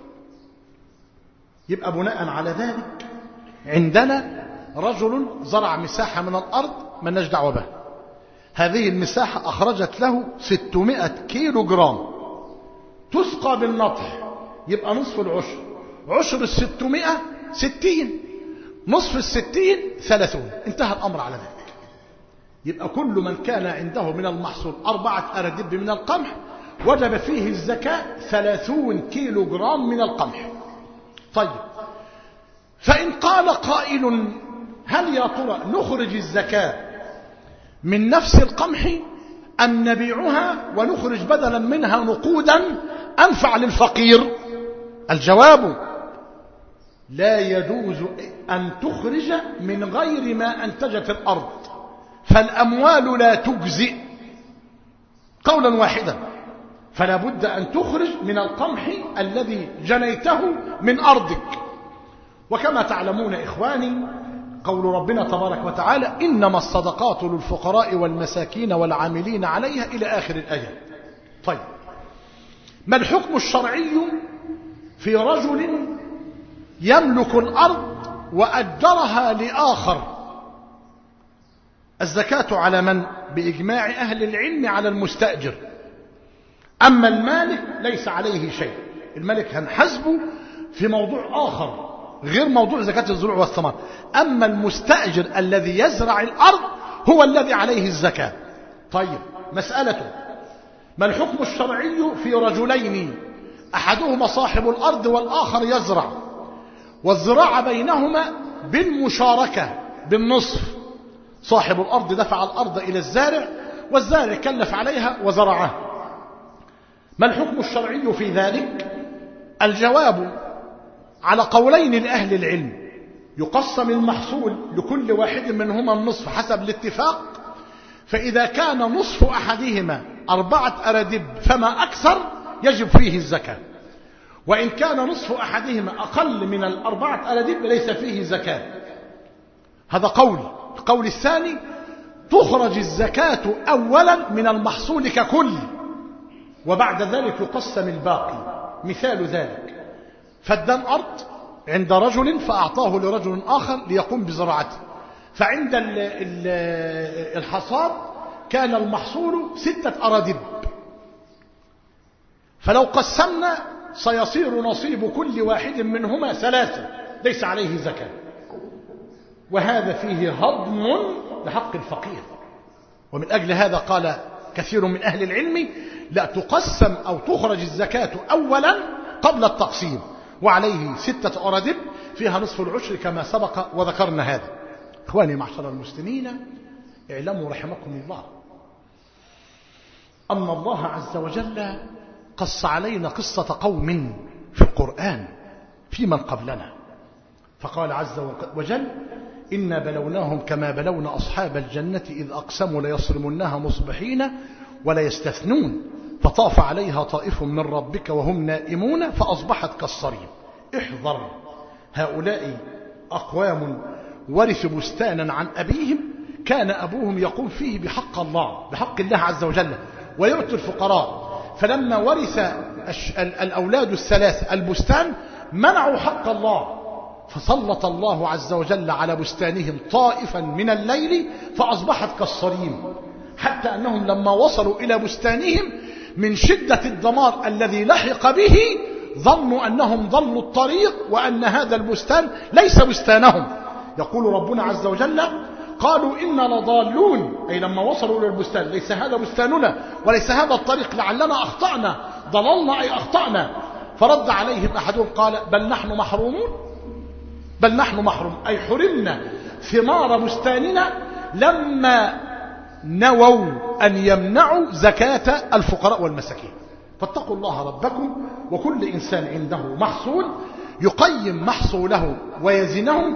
يبقى بناء على ذلك عندنا رجل زرع مساحة من الأرض ما لناش دعوة بها، هذه المساحة أخرجت له ستمائة كيلو جرام، تسقى بالنطح، يبقى نصف العشر. عشر الستمائة ستين، نصف الستين ثلاثون، انتهى الأمر على ذلك. يبقى كل من كان عنده من المحصول أربعة أرادب من القمح وجب فيه الزكاة ثلاثون كيلو جرام من القمح. طيب، فإن قال قائل هل يا ترى نخرج الزكاة من نفس القمح أم نبيعها ونخرج بدلا منها نقودا أنفع للفقير؟ الجواب لا يجوز أن تخرج من غير ما أنتجت الأرض، فالأموال لا تجزئ قولا واحدا، فلا بد أن تخرج من القمح الذي جنيته من أرضك. وكما تعلمون إخواني قول ربنا تبارك وتعالى إنما الصدقات للفقراء والمساكين والعاملين عليها إلى آخر الآية. طيب، ما الحكم الشرعي في رجل يملك الأرض وأجرها لآخر؟ الزكاة على من؟ بإجماع أهل العلم على المستأجر. أما المالك ليس عليه شيء، المالك هنحسبه في موضوع آخر غير موضوع زكاة الزروع والثمار. أما المستأجر الذي يزرع الأرض هو الذي عليه الزكاة. طيب، مسألته ما الحكم الشرعي في رجلين أحدهما صاحب الأرض والآخر يزرع، والزراعة بينهما بالمشاركة بالنصف، صاحب الأرض دفع الأرض إلى الزارع والزارع كلف عليها وزرعها، ما الحكم الشرعي في ذلك؟ الجواب على قولين لأهل العلم، يقسم المحصول لكل واحد منهما النصف حسب الاتفاق، فإذا كان نصف أحدهما أربعة أرادب فما أكثر يجب فيه الزكاة، وإن كان نصف أحدهما أقل من الأربعة أرادب ليس فيه زكاة. هذا قول. القول الثاني تخرج الزكاة أولا من المحصول ككل، وبعد ذلك يقسم الباقي. مثال ذلك فدان أرض عند رجل فأعطاه لرجل آخر ليقوم بزراعته، فعند الحصاد كان المحصول ستة أرادب، فلو قسمنا سيصير نصيب كل واحد منهما ثلاثة، ليس عليه زكاة، وهذا فيه هضم لحق الفقير. ومن أجل هذا قال كثير من أهل العلم لا تقسم أو تخرج الزكاة أولا قبل التقسيم، وعليه ستة أرادب فيها نصف العشر كما سبق وذكرنا هذا. إخواني معشر المسلمين، اعلموا رحمكم الله أن الله عز وجل قص علينا قصة قوم في القرآن في من قبلنا، فقال عز وجل إنا بلوناهم كما بلونا أصحاب الجنة إذ أقسموا ليصرمنها مصبحين ولا يستثنون فطاف عليها طائف من ربك وهم نائمون فأصبحت كالصريم. احذر، هؤلاء أقوام ورثوا بستانا عن أبيهم كان أبوهم يقوم فيه بحق الله بحق الله عز وجل ويؤتي الفقراء، فلما ورث الأولاد الثلاث البستان منعوا حق الله، فسلط الله عز وجل على بستانهم طائفا من الليل فأصبحت كالصريم، حتى أنهم لما وصلوا إلى بستانهم من شدة الدمار الذي لحق به ظنوا أنهم ضلوا الطريق وأن هذا البستان ليس بستانهم. يقول ربنا عز وجل قالوا إنا لضالون، أي لما وصلوا إلى البستان ليس هذا بستاننا وليس هذا الطريق، لعلنا أخطأنا، ضللنا أي أخطأنا. فرد عليهم أحدهم قال بل نحن محرومون، بل نحن محروم أي حرمنا ثمار بستاننا لما نووا أن يمنعوا زكاة الفقراء والمساكين. فاتقوا الله ربكم، وكل إنسان عنده محصول يقيم محصوله ويزنه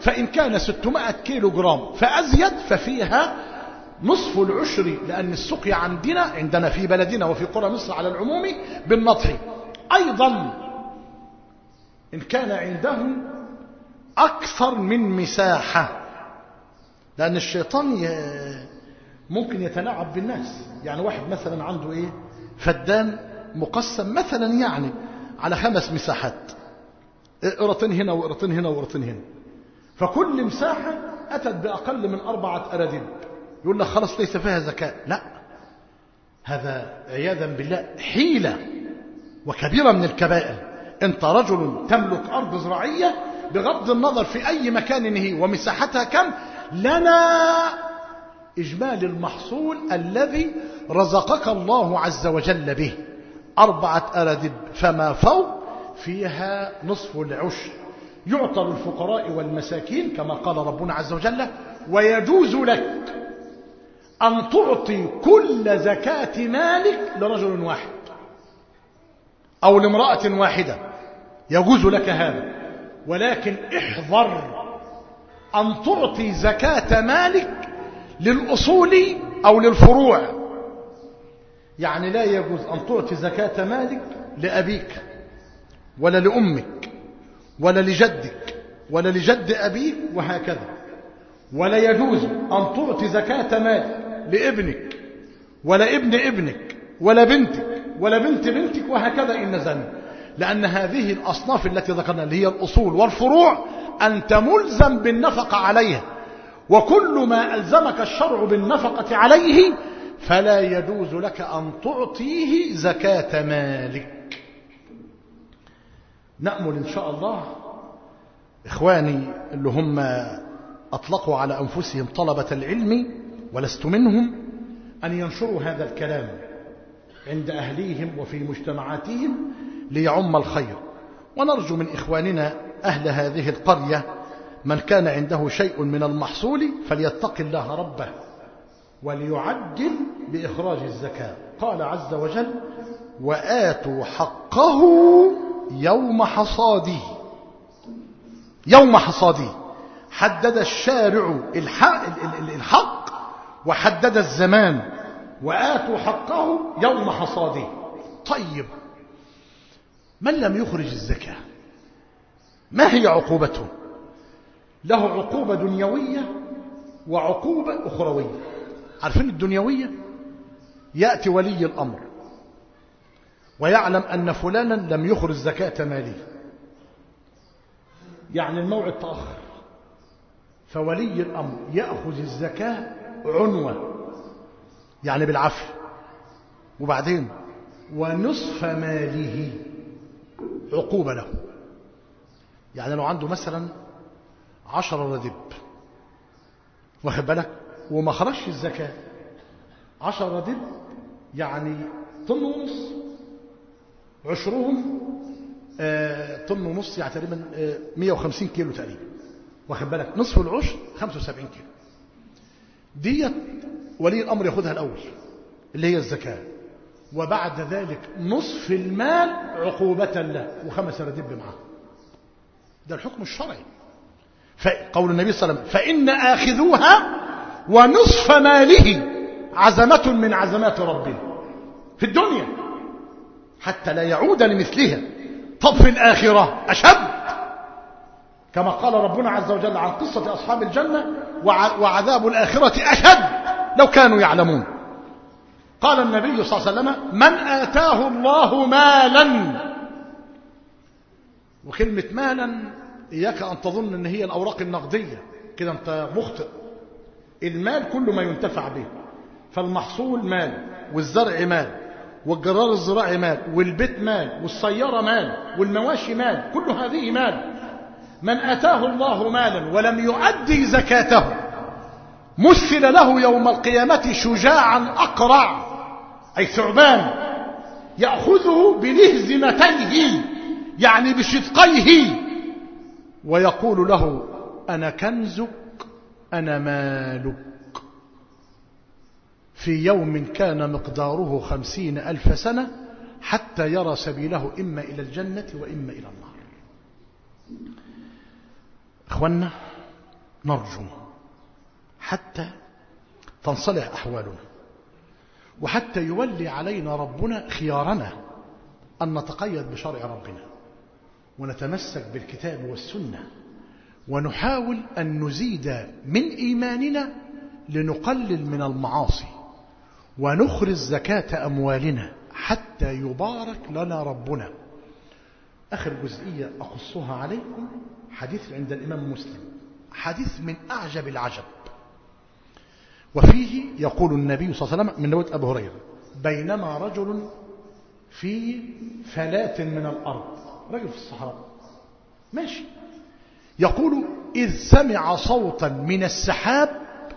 فإن كان ستمائة كيلو جرام فأزيد ففيها نصف العشر، لأن السقي عندنا عندنا في بلدنا وفي قرى مصر على العموم بالنضح. أيضا إن كان عنده أكثر من مساحة، لأن الشيطان ممكن يتلاعب بالناس. يعني واحد مثلا عنده إيه فدان مقسم مثلا يعني على خمس مساحات، قرطين هنا وقرطين هنا وقرطين هنا، فكل مساحة أتت بأقل من أربعة أراديب، يقول لك خلاص ليس فيها زكاة. لا، هذا عياذا بالله حيلة وكبيرة من الكبائر. أنت رجل تملك أرض زراعية بغض النظر في أي مكان هي ومساحتها كم، لنا إجمال المحصول الذي رزقك الله عز وجل به أربعة أرادب فما فوق، فيها نصف العشر، يعطى للفقراء والمساكين كما قال ربنا عز وجل. ويجوز لك أن تعطي كل زكاة مالك لرجل واحد أو لامرأة واحدة، يجوز لك هذا، ولكن احذر أن تعطي زكاة مالك للأصول أو للفروع. يعني لا يجوز أن تعطي زكاة مالك لأبيك ولا لأمك ولا لجدك ولا لجد أبيك وهكذا، ولا يجوز أن تعطي زكاة مالك لابنك ولا ابن ابنك ولا بنتك ولا بنت بنتك وهكذا إن نزلنا، لأن هذه الأصناف التي ذكرنا اللي هي الأصول والفروع أنت ملزم بالنفقة عليها، وكل ما ألزمك الشرع بالنفقة عليه فلا يجوز لك أن تعطيه زكاة مالك. نأمل إن شاء الله إخواني اللي هم أطلقوا على أنفسهم طلبة العلم ولست منهم أن ينشروا هذا الكلام عند أهليهم وفي مجتمعاتهم ليعم الخير. ونرجو من إخواننا أهل هذه القرية من كان عنده شيء من المحصول فليتق الله ربه وليعجل بإخراج الزكاة. قال عز وجل: وآتوا حقه يوم حصاده. يوم حصاده حدد الشارع الحق وحدد الزمان، وآتوا حقه يوم حصاده. طيب، من لم يخرج الزكاة ما هي عقوبته؟ له عقوبة دنيوية وعقوبة أخروية. عارفين الدنيوية؟ يأتي ولي الأمر ويعلم أن فلانا لم يخرج زكاة ماله، يعني الموعد تأخر، فولي الأمر يأخذ الزكاة عنوة يعني بالعفو، وبعدين ونصف ماله عقوبة له. يعني لو عنده مثلا عشر ردب واخد بالك وما خرجش الزكاة، عشر ردب يعني طن ونص، عشرهم آه طن ونص يعني تقريبا آه مئة وخمسين كيلو تقريبا، واخد بالك نصف العشر خمسة وسبعين كيلو. ديت ولي الأمر ياخدها الأول اللي هي الزكاة، وبعد ذلك نصف المال عقوبة له وخمس ردب معه. ده الحكم الشرعي. فقول النبي صلى الله عليه وسلم: فإن آخذوها ونصف ماله عزمة من عزمات ربنا في الدنيا حتى لا يعود لمثلها. طب في الآخرة أشد، كما قال ربنا عز وجل عن قصة أصحاب الجنة: وعذاب الآخرة أشد لو كانوا يعلمون. قال النبي صلى الله عليه وسلم: من آتاه الله مالا. وكلمة مالا إياك أن تظن أن هي الأوراق النقدية، كده أنت مخطئ. المال كل ما ينتفع به، فالمحصول مال، والزرع مال، والجرار الزراعي مال، والبيت مال، والسيارة مال، والمواشي مال، كل هذه مال. من آتاه الله مالا ولم يؤدي زكاته مثل له يوم القيامة شجاعا أقرع، أي ثعبان، يأخذه بلهزمتيه يعني بشدقيه ويقول له: أنا كنزك أنا مالك، في يوم كان مقداره خمسين ألف سنة حتى يرى سبيله إما إلى الجنة وإما إلى النار. أخوانا، نرجو حتى تنصلح أحوالنا، وحتى يولي علينا ربنا خيارنا، أن نتقيد بشرع ربنا ونتمسك بالكتاب والسنة، ونحاول أن نزيد من إيماننا لنقلل من المعاصي، ونخرج زكاة أموالنا حتى يبارك لنا ربنا. آخر جزئية أقصها عليكم حديث عند الإمام مسلم، حديث من أعجب العجب، وفيه يقول النبي صلى الله عليه وسلم من رواية أبي هريرة: بينما رجل في فلاة من الأرض، رجل في الصحراء ماشي، يقول: إذ سمع صوتا من السحاب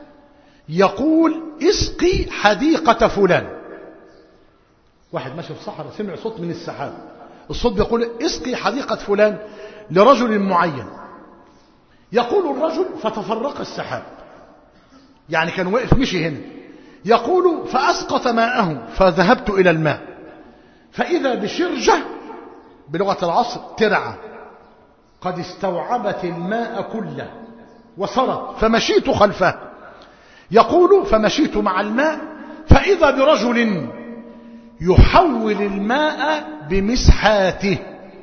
يقول: اسقي حديقة فلان. واحد ماشي في الصحراء سمع صوت من السحاب، الصوت بيقول: اسقي حديقة فلان لرجل معين. يقول الرجل: فتفرق السحاب، يعني كان واقف مشي هنا، يقول: فأسقط ماءه فذهبت إلى الماء، فإذا بشرجة بلغة العصر ترعى قد استوعبت الماء كله وصرت، فمشيت خلفه. يقول: فمشيت مع الماء فإذا برجل يحول الماء بمسحاته،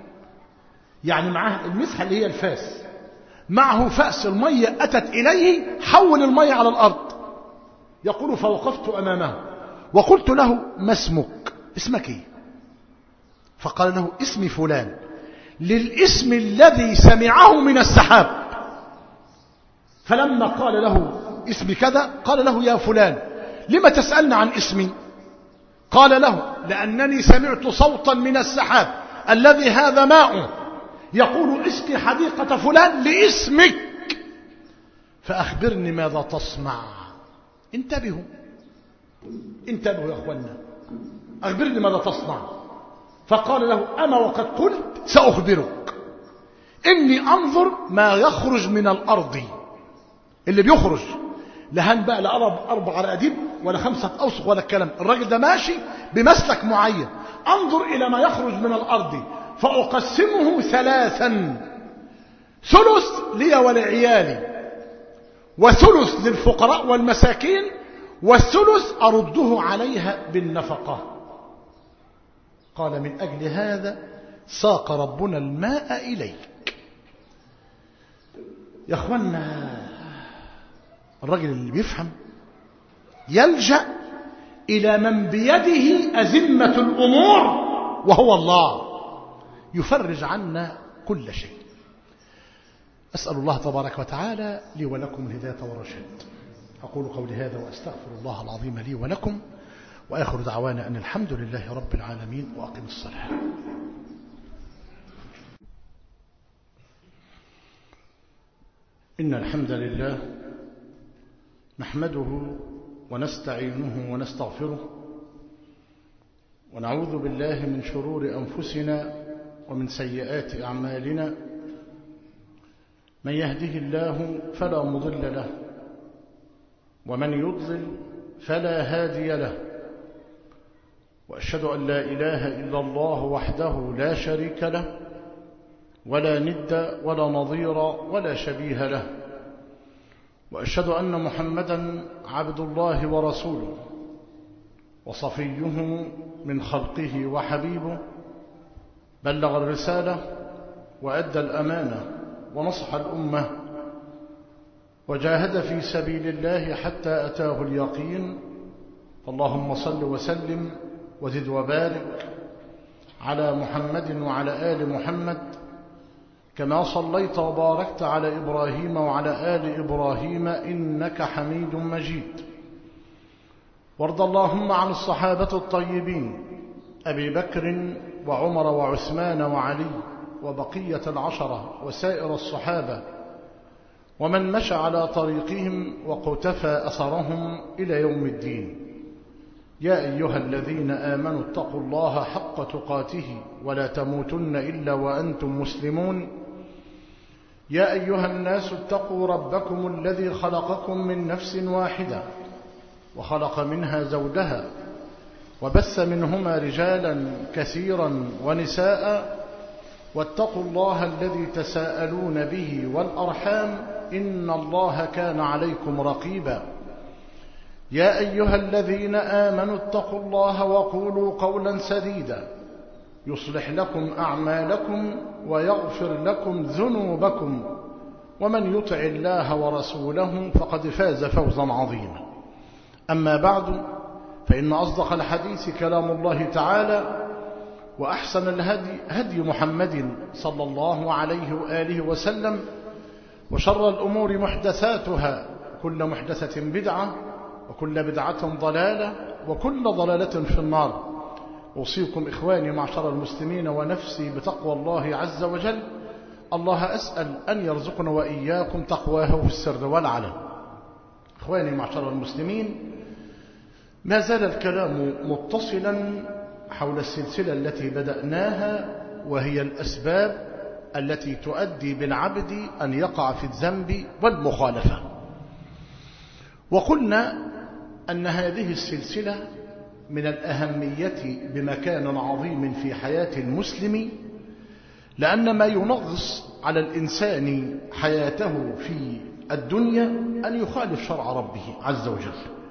يعني معه المسحة اللي هي الفاس، معه فأس المية أتت إليه، حول المية على الأرض. يقول: فوقفت أمامه وقلت له: ما اسمك؟ اسمك ايه؟ فقال له: اسمي فلان، للاسم الذي سمعه من السحاب. فلما قال له: اسمي كذا، قال له: يا فلان لما تسألنا عن اسمي؟ قال له: لأنني سمعت صوتا من السحاب الذي هذا ماء يقول: اسقي حديقة فلان لاسمك، فأخبرني ماذا تصنع. انتبهوا انتبهوا يا أخوانا، أخبرني ماذا تصنع. فقال له: أما وقد قلت سأخبرك، إني أنظر ما يخرج من الأرض، اللي بيخرج لهن بقى لا أربع رقاديب ولا خمسة أوسق ولا الكلام، الراجل ده ماشي بمسلك معين، أنظر إلى ما يخرج من الأرض فأقسمه ثلاثا: ثلث لي ولعيالي، وثلث للفقراء والمساكين، والثلث أرده عليها بالنفقة. قال: من أجل هذا ساق ربنا الماء إليك. يا أخوانا، الرجل اللي بيفهم يلجأ إلى من بيده أزمة الأمور وهو الله، يفرج عنا كل شيء. أسأل الله تبارك وتعالى لي ولكم الهداية والرشاد. أقول قولي هذا وأستغفر الله العظيم لي ولكم، وآخر دعوانا أن الحمد لله رب العالمين، وأقم الصلاة. إن الحمد لله نحمده ونستعينه ونستغفره، ونعوذ بالله من شرور أنفسنا ومن سيئات أعمالنا. من يهده الله فلا مضل له، ومن يضلل فلا هادي له، وأشهد أن لا إله إلا الله وحده لا شريك له، ولا ند ولا نظير ولا شبيه له، وأشهد أن محمدا عبد الله ورسوله، وصفيه من خلقه وحبيبه، بلغ الرسالة وأدى الأمانة ونصح الأمة، وجاهد في سبيل الله حتى أتاه اليقين. اللهم صل وسلم وزد وبارك على محمد وعلى آل محمد، كما صليت وباركت على إبراهيم وعلى آل إبراهيم إنك حميد مجيد. وارض اللهم عن الصحابة الطيبين أبي بكر وعمر وعثمان وعلي وبقية العشرة وسائر الصحابة، ومن مشى على طريقهم وقتفى أثرهم إلى يوم الدين. يا أيها الذين آمنوا اتقوا الله حق تقاته ولا تموتن إلا وأنتم مسلمون. يا أيها الناس اتقوا ربكم الذي خلقكم من نفس واحدة وخلق منها زوجها وبث منهما رجالا كثيرا ونساء، واتقوا الله الذي تساءلون به والأرحام إن الله كان عليكم رقيبا. يا أيها الذين آمنوا اتقوا الله وقولوا قولا سديدا يصلح لكم أعمالكم ويغفر لكم ذنوبكم ومن يطع الله ورسوله فقد فاز فوزا عظيما. أما بعد، فإن أصدق الحديث كلام الله تعالى، وأحسن الهدي هدي محمد صلى الله عليه وآله وسلم، وشر الأمور محدثاتها، كل محدثة بدعة وكل بدعة ضلالة وكل ضلالة في النار. أوصيكم إخواني معشر المسلمين ونفسي بتقوى الله عز وجل. الله أسأل أن يرزقنا وإياكم تقواه في السر والعلن. إخواني معشر المسلمين، ما زال الكلام متصلا حول السلسلة التي بدأناها، وهي الأسباب التي تؤدي بالعبد أن يقع في الذنب والمخالفة. وقلنا أن هذه السلسلة من الأهمية بمكان عظيم في حياة المسلم، لأن ما ينغص على الإنسان حياته في الدنيا أن يخالف شرع ربه عز وجل.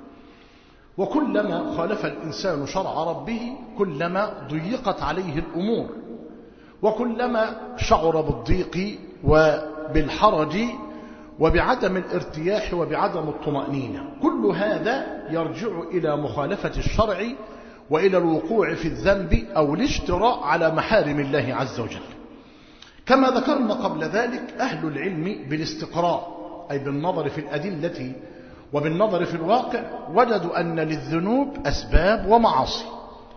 وكلما خالف الإنسان شرع ربه كلما ضيقت عليه الأمور، وكلما شعر بالضيق وبالحرج وبعدم الارتياح وبعدم الطمأنينة. كل هذا يرجع إلى مخالفة الشرع وإلى الوقوع في الذنب أو الاشتراء على محارم الله عز وجل. كما ذكرنا قبل ذلك، أهل العلم بالاستقراء أي بالنظر في الأدلة وبالنظر في الواقع وجدوا أن للذنوب أسباب ومعاصي.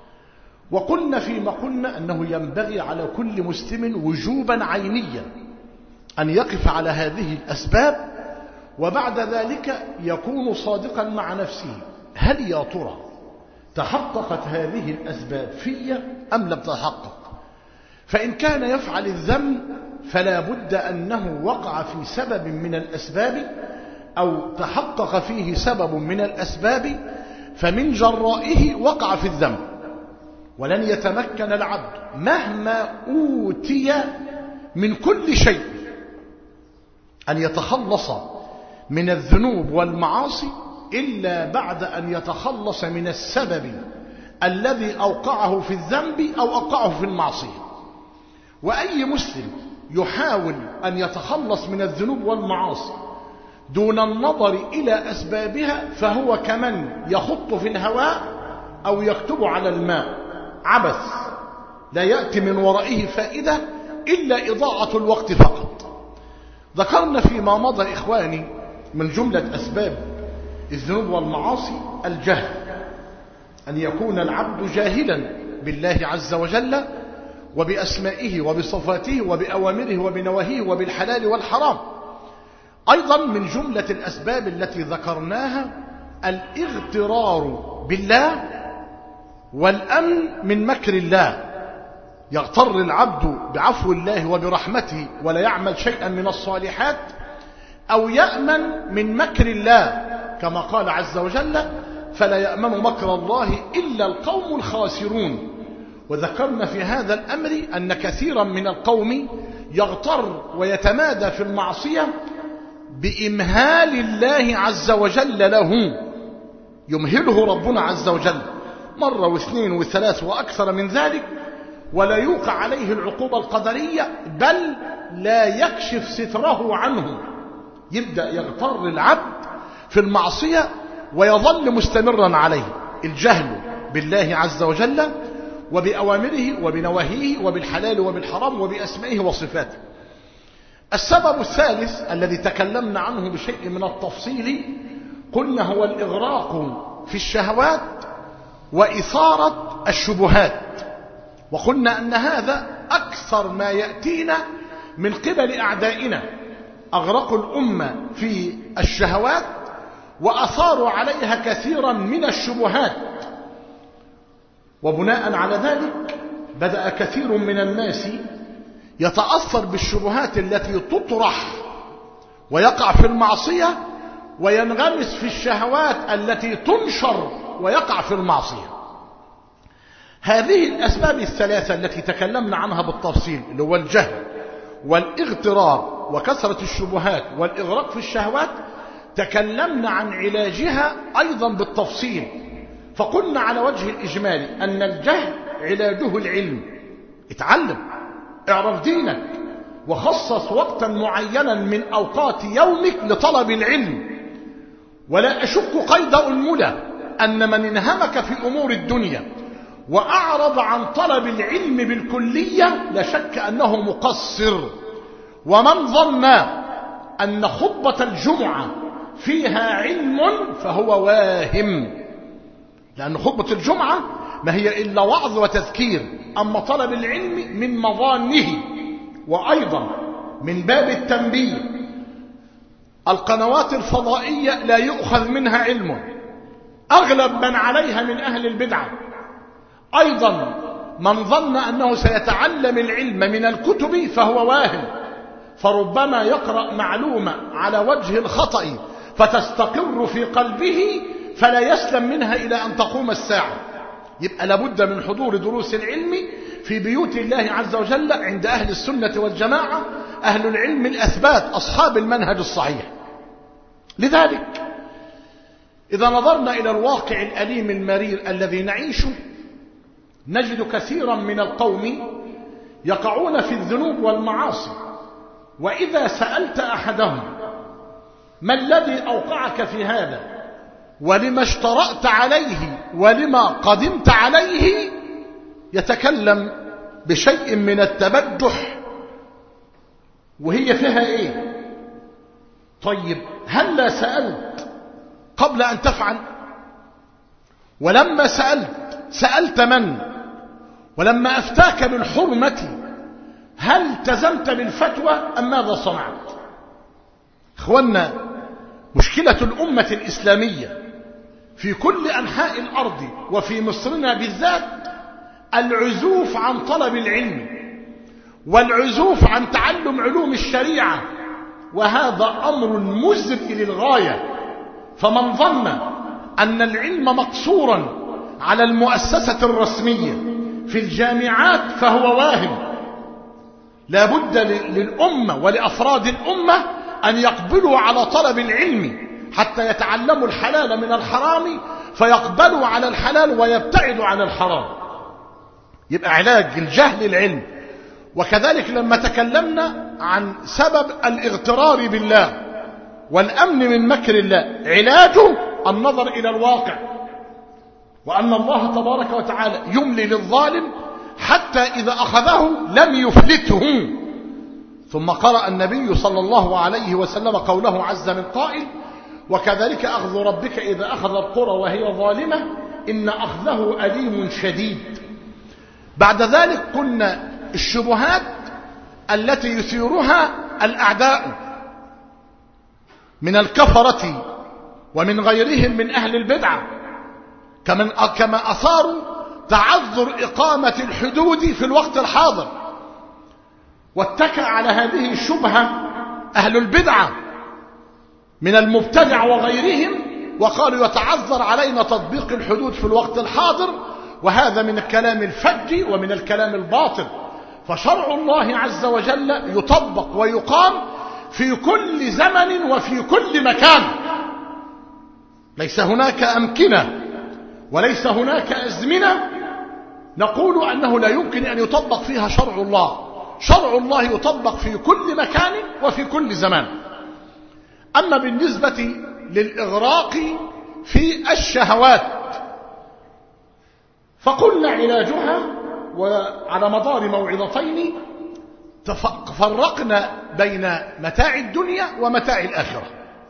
وقلنا فيما قلنا أنه ينبغي على كل مسلم وجوبا عينيا أن يقف على هذه الأسباب، وبعد ذلك يكون صادقا مع نفسه: هل يا ترى تحققت هذه الأسباب في أم لم تتحقق؟ فإن كان يفعل الذنب فلا بد أنه وقع في سبب من الأسباب أو تحقق فيه سبب من الأسباب، فمن جرائه وقع في الذنب. ولن يتمكن العبد مهما أوتي من كل شيء أن يتخلص من الذنوب والمعاصي إلا بعد أن يتخلص من السبب الذي أوقعه في الذنب أو أوقعه في المعصية. وأي مسلم يحاول أن يتخلص من الذنوب والمعاصي دون النظر إلى أسبابها فهو كمن يخط في الهواء أو يكتب على الماء، عبث لا يأتي من ورائه فائدة إلا إضاعة الوقت فقط. ذكرنا فيما مضى إخواني من جملة أسباب الذنوب والمعاصي الجهل، أن يكون العبد جاهلا بالله عز وجل وبأسمائه وبصفاته وبأوامره وبنواهيه وبالحلال والحرام. أيضا من جملة الأسباب التي ذكرناها الاغترار بالله والأمن من مكر الله. يغتر العبد بعفو الله وبرحمته ولا يعمل شيئا من الصالحات، أو يأمن من مكر الله كما قال عز وجل: فلا يأمن مكر الله إلا القوم الخاسرون. وذكرنا في هذا الأمر أن كثيرا من القوم يغتر ويتمادى في المعصية بإمهال الله عز وجل له، يمهله ربنا عز وجل مرة واثنين وثلاث وأكثر من ذلك، ولا يوقع عليه العقوبة القدرية، بل لا يكشف ستره عنه. يبدأ يغتر العبد في المعصية ويظل مستمرا عليه. الجهل بالله عز وجل وبأوامره وبنواهيه وبالحلال وبالحرام وبأسمائه وصفاته. السبب الثالث الذي تكلمنا عنه بشيء من التفصيل قلنا هو الإغراق في الشهوات وإثارة الشبهات. وقلنا أن هذا أكثر ما يأتينا من قبل أعدائنا، أغرقوا الأمة في الشهوات وأثاروا عليها كثيرا من الشبهات، وبناء على ذلك بدأ كثير من الناس يتأثر بالشبهات التي تطرح ويقع في المعصية، وينغمس في الشهوات التي تنشر ويقع في المعصية. هذه الأسباب الثلاثة التي تكلمنا عنها بالتفصيل، اللي هو الجهل والاغترار وكثرة الشبهات والإغراق في الشهوات، تكلمنا عن علاجها أيضا بالتفصيل. فقلنا على وجه الإجمالي أن الجهل علاجه العلم. اتعلم، اعرف دينك، وخصص وقتا معينا من أوقات يومك لطلب العلم. ولا أشك قيد أنملة أن من انهمك في أمور الدنيا وأعرض عن طلب العلم بالكلية لا شك أنه مقصر. ومن ظن أن خطبة الجمعة فيها علم فهو واهم، لأن خطبة الجمعة ما هي إلا وعظ وتذكير. أما طلب العلم من مظانه. وأيضا من باب التنبيه، القنوات الفضائية لا يؤخذ منها علم، أغلب من عليها من أهل البدعة. أيضا من ظن أنه سيتعلم العلم من الكتب فهو واهم، فربما يقرأ معلومة على وجه الخطأ فتستقر في قلبه فلا يسلم منها إلى أن تقوم الساعة. يبقى لابد من حضور دروس العلم في بيوت الله عز وجل عند أهل السنة والجماعة، أهل العلم الأثبات، أصحاب المنهج الصحيح. لذلك إذا نظرنا إلى الواقع الأليم المرير الذي نعيشه، نجد كثيرا من القوم يقعون في الذنوب والمعاصي، وإذا سألت أحدهم ما الذي أوقعك في هذا ولما اشترأت عليه ولما قدمت عليه، يتكلم بشيء من التبجح. وهي فيها ايه؟ طيب هل لا سألت قبل أن تفعل؟ ولما سألت سألت من؟ ولما أفتاك بالحرمة هل التزمت بالفتوى أم ماذا صنعت؟ إخوانا، مشكلة الأمة الإسلامية في كل أنحاء الأرض وفي مصرنا بالذات العزوف عن طلب العلم والعزوف عن تعلم علوم الشريعة، وهذا أمر مزري للغاية. فمن ظن أن العلم مقصورا على المؤسسة الرسمية في الجامعات فهو واهم. لا بد للأمة ولأفراد الأمة أن يقبلوا على طلب العلم حتى يتعلموا الحلال من الحرام، فيقبلوا على الحلال ويبتعدوا عن الحرام. يبقى علاج الجهل العلم. وكذلك لما تكلمنا عن سبب الاغترار بالله والأمن من مكر الله، علاجه النظر إلى الواقع، وأن الله تبارك وتعالى يملي للظالم حتى إذا أخذه لم يفلته. ثم قرأ النبي صلى الله عليه وسلم قوله عز من قائل: وكذلك أخذ ربك إذا أخذ القرى وهي ظالمة إن أخذه أليم شديد. بعد ذلك قلنا الشبهات التي يثيرها الأعداء من الكفرة ومن غيرهم من أهل البدعة، كما أثاروا تعذر إقامة الحدود في الوقت الحاضر، واتكأ على هذه الشبهة أهل البدعة من المبتدع وغيرهم، وقالوا يتعذر علينا تطبيق الحدود في الوقت الحاضر، وهذا من الكلام الفج ومن الكلام الباطل. فشرع الله عز وجل يطبق ويقام في كل زمن وفي كل مكان. ليس هناك أمكنة وليس هناك أزمنة نقول أنه لا يمكن أن يطبق فيها شرع الله. شرع الله يطبق في كل مكان وفي كل زمان. أما بالنسبة للإغراق في الشهوات فقلنا علاجها، وعلى مدار موعظتين فرقنا بين متاع الدنيا ومتاع الآخرة.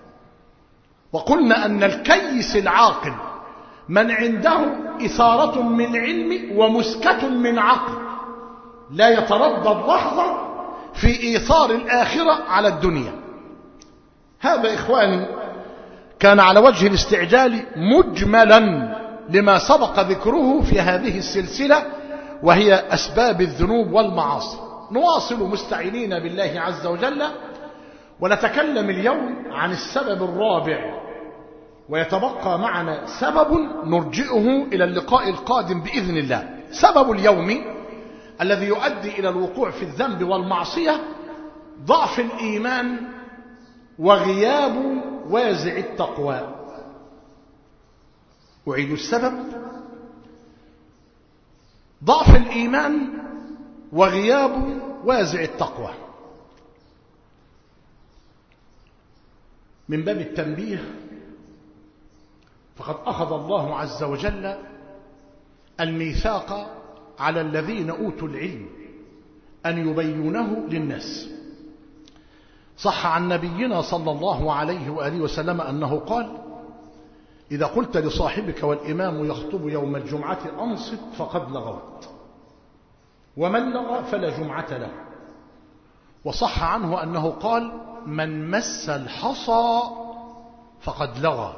وقلنا أن الكيس العاقل من عنده إثارة من علم ومسكة من عقل، لا يتردد لحظة في إيثار الآخرة على الدنيا. هذا إخواني كان على وجه الاستعجال مجملا لما سبق ذكره في هذه السلسلة، وهي أسباب الذنوب والمعاصي. نواصل مستعينين بالله عز وجل، ونتكلم اليوم عن السبب الرابع، ويتبقى معنا سبب نرجئه إلى اللقاء القادم بإذن الله. سبب اليوم الذي يؤدي إلى الوقوع في الذنب والمعصية ضعف الإيمان وغياب وازع التقوى. أعيد السبب: ضعف الإيمان وغياب وازع التقوى. من باب التنبيه، فقد أخذ الله عز وجل الميثاق على الذين أوتوا العلم أن يبينه للناس. صح عن نبينا صلى الله عليه وآله وسلم أنه قال: إذا قلت لصاحبك والإمام يخطب يوم الجمعة أنصت فقد لغوت، ومن لغى فلا جمعة له. وصح عنه أنه قال: من مس الحصى فقد لغى.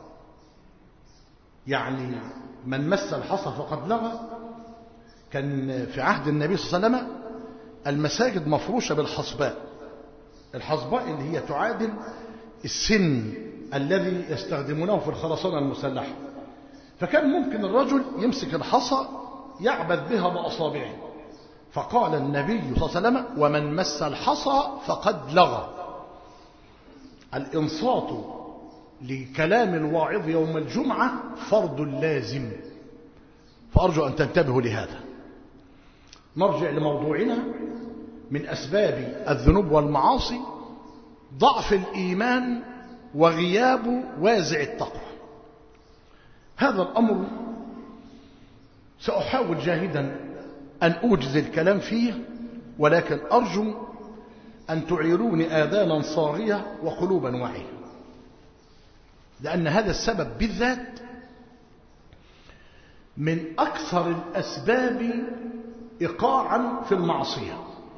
يعني من مس الحصى فقد لغى. كان في عهد النبي صلى الله عليه وسلم المساجد مفروشة بالحصباء. الحصباء اللي هي تعادل السن الذي يستخدمونه في الخرسانة المسلحة. فكان ممكن الرجل يمسك الحصى يعبث بها بأصابعه. فقال النبي صلى الله عليه وسلم: ومن مس الحصى فقد لغى. الإنصات لكلام الواعظ يوم الجمعة فرض لازم، فأرجو أن تنتبهوا لهذا. نرجع لموضوعنا. من أسباب الذنوب والمعاصي ضعف الإيمان وغياب وازع التقوى. هذا الأمر سأحاول جاهدا أن أوجز الكلام فيه، ولكن أرجو أن تعيروني آذانا صاغية وقلوبا واعية، لأن هذا السبب بالذات من أكثر الأسباب إيقاعا في المعصية،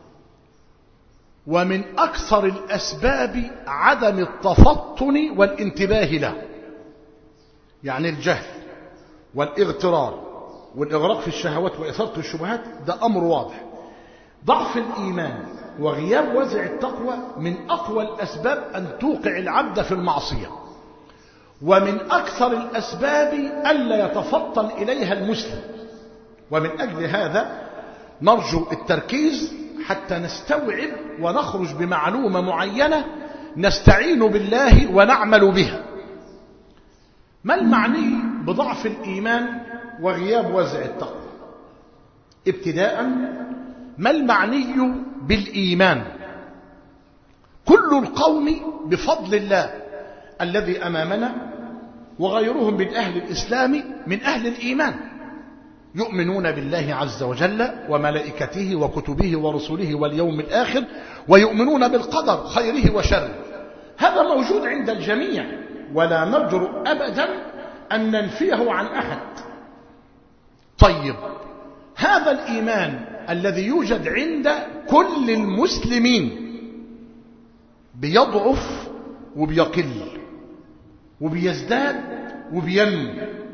ومن أكثر الأسباب عدم التفطن والانتباه له. يعني الجهل والاغترار والإغراق في الشهوات وإثارة الشبهات ده أمر واضح. ضعف الإيمان وغياب وازع التقوى من أقوى الأسباب أن توقع العبد في المعصية، ومن أكثر الأسباب ألا يتفطن إليها المسلم. ومن أجل هذا نرجو التركيز حتى نستوعب ونخرج بمعلومة معينة نستعين بالله ونعمل بها. ما المعني بضعف الإيمان وغياب وازع التقوى؟ ابتداء، ما المعني بالإيمان؟ كل القوم بفضل الله الذي أمامنا وغيرهم من أهل الإسلام من أهل الإيمان، يؤمنون بالله عز وجل وملائكته وكتبه ورسله واليوم الآخر، ويؤمنون بالقدر خيره وشره. هذا موجود عند الجميع، ولا نجرؤ أبدا أن ننفيه عن أحد. طيب، هذا الإيمان الذي يوجد عند كل المسلمين بيضعف وبيقل وبيزداد وبينمو.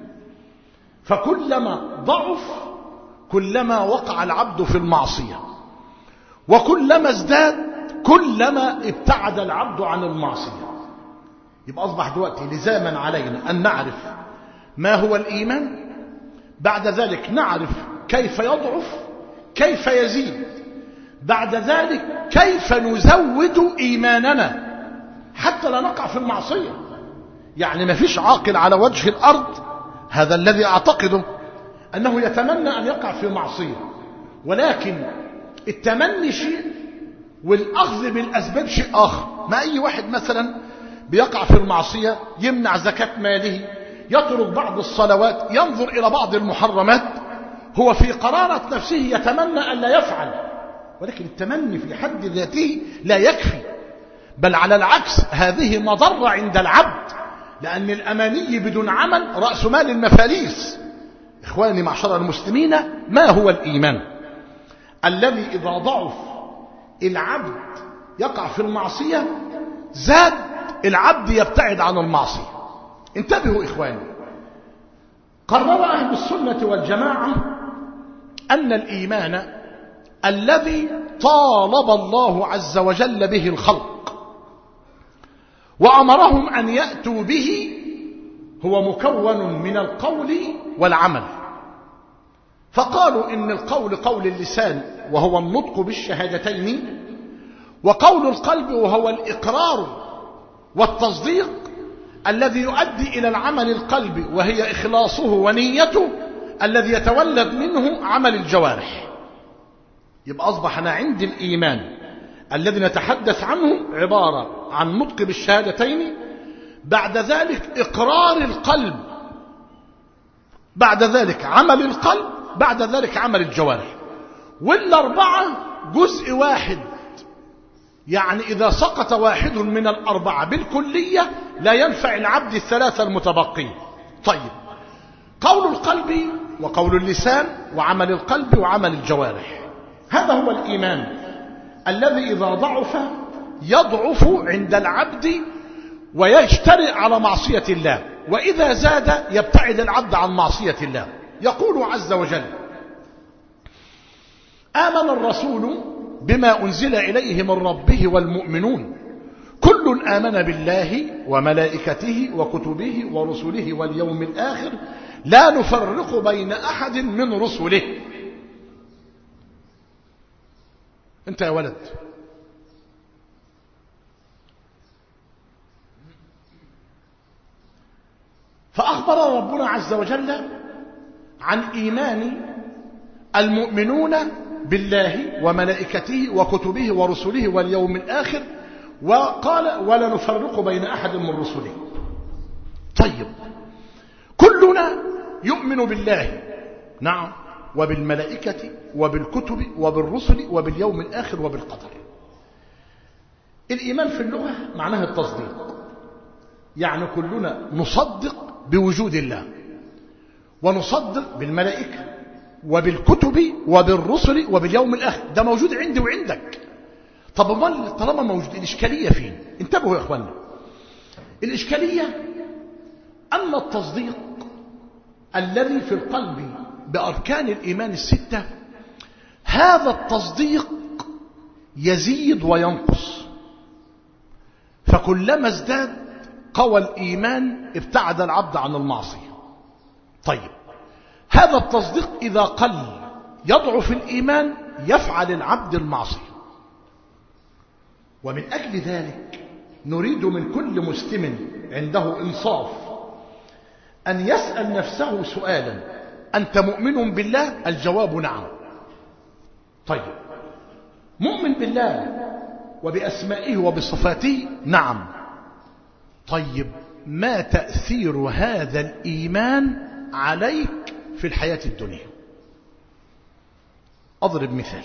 فكلما ضعف كلما وقع العبد في المعصية، وكلما ازداد كلما ابتعد العبد عن المعصية. يبقى أصبح دلوقتي لزاما علينا أن نعرف ما هو الإيمان، بعد ذلك نعرف كيف يضعف كيف يزيد، بعد ذلك كيف نزود إيماننا حتى لا نقع في المعصية. يعني ما فيش عاقل على وجه الأرض، هذا الذي أعتقده، أنه يتمنى أن يقع في معصية، ولكن التمني شيء والأخذ بالأسباب شيء آخر. ما أي واحد مثلا بيقع في المعصية يمنع زكاة ماله، يترك بعض الصلوات، ينظر إلى بعض المحرمات، هو في قرارة نفسه يتمنى أن لا يفعل، ولكن التمني في حد ذاته لا يكفي، بل على العكس هذه مضرة عند العبد، لأن الأماني بدون عمل رأس مال المفاليس. إخواني معشر المسلمين، ما هو الإيمان الذي إذا ضعف العبد يقع في المعصية، زاد العبد يبتعد عن المعصية؟ انتبهوا إخواني، قرر أهل السنة والجماعة أن الإيمان الذي طالب الله عز وجل به الخلق وأمرهم أن يأتوا به هو مكون من القول والعمل. فقالوا إن القول قول اللسان وهو النطق بالشهادتين، وقول القلب وهو الإقرار والتصديق الذي يؤدي إلى العمل القلبي وهي إخلاصه ونيته الذي يتولد منه عمل الجوارح. يبقى أصبح أنا عندي الإيمان الذي نتحدث عنه عبارة عن نطق بالشهادتين، بعد ذلك إقرار القلب، بعد ذلك عمل القلب، بعد ذلك عمل الجوارح. والأربعة جزء واحد، يعني إذا سقط واحد من الأربعة بالكلية لا ينفع العبد الثلاثة المتبقين. طيب، قول القلب وقول اللسان وعمل القلب وعمل الجوارح، هذا هو الإيمان الذي إذا ضعف يضعف عند العبد ويجترئ على معصية الله، وإذا زاد يبتعد العبد عن معصية الله. يقول عز وجل: آمن الرسول بما أنزل إليه من ربه والمؤمنون كل آمن بالله وملائكته وكتبه ورسله واليوم الآخر لا نفرق بين أحد من رسله. انت يا ولد، فأخبر ربنا عز وجل عن إيمان المؤمنون بالله وملائكته وكتبه ورسله واليوم الآخر، وقال: ولا نفرق بين أحد من رسله. طيب، كلنا يؤمن بالله، نعم، وبالملائكة وبالكتب وبالرسل وباليوم الآخر وبالقدر. الإيمان في اللغة معناه التصديق، يعني كلنا نصدق بوجود الله، ونصدق بالملائكة وبالكتب وبالرسل وباليوم الآخر. ده موجود عندي وعندك. طب امال طالما موجود، الإشكالية فين؟ انتبهوا يا اخوانا، الإشكالية أن التصديق الذي في القلب بأركان الإيمان الستة، هذا التصديق يزيد وينقص، فكلما ازداد قوى الإيمان ابتعد العبد عن المعصية. طيب، هذا التصديق إذا قل يضعف الإيمان، يفعل العبد المعصية. ومن أجل ذلك نريد من كل مسلم عنده إنصاف أن يسأل نفسه سؤالا: أنت مؤمن بالله؟ الجواب نعم. طيب، مؤمن بالله وبأسمائه وبصفاته؟ نعم. طيب، ما تأثير هذا الإيمان عليك في الحياة الدنيا؟ أضرب مثال.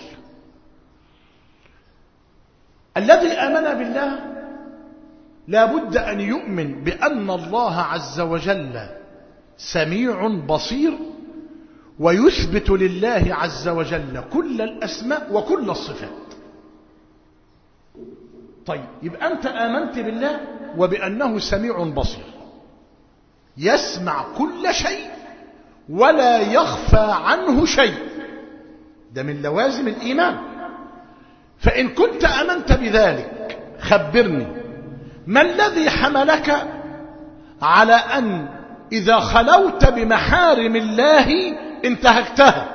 الذي آمن بالله لا بد أن يؤمن بأن الله عز وجل سميع بصير، ويثبت لله عز وجل كل الأسماء وكل الصفات. طيب، يبقى أنت آمنت بالله وبأنه سميع بصير، يسمع كل شيء ولا يخفى عنه شيء. ده من لوازم الإيمان. فإن كنت آمنت بذلك، خبرني ما الذي حملك على أن إذا خلوت بمحارم الله انتهكتها،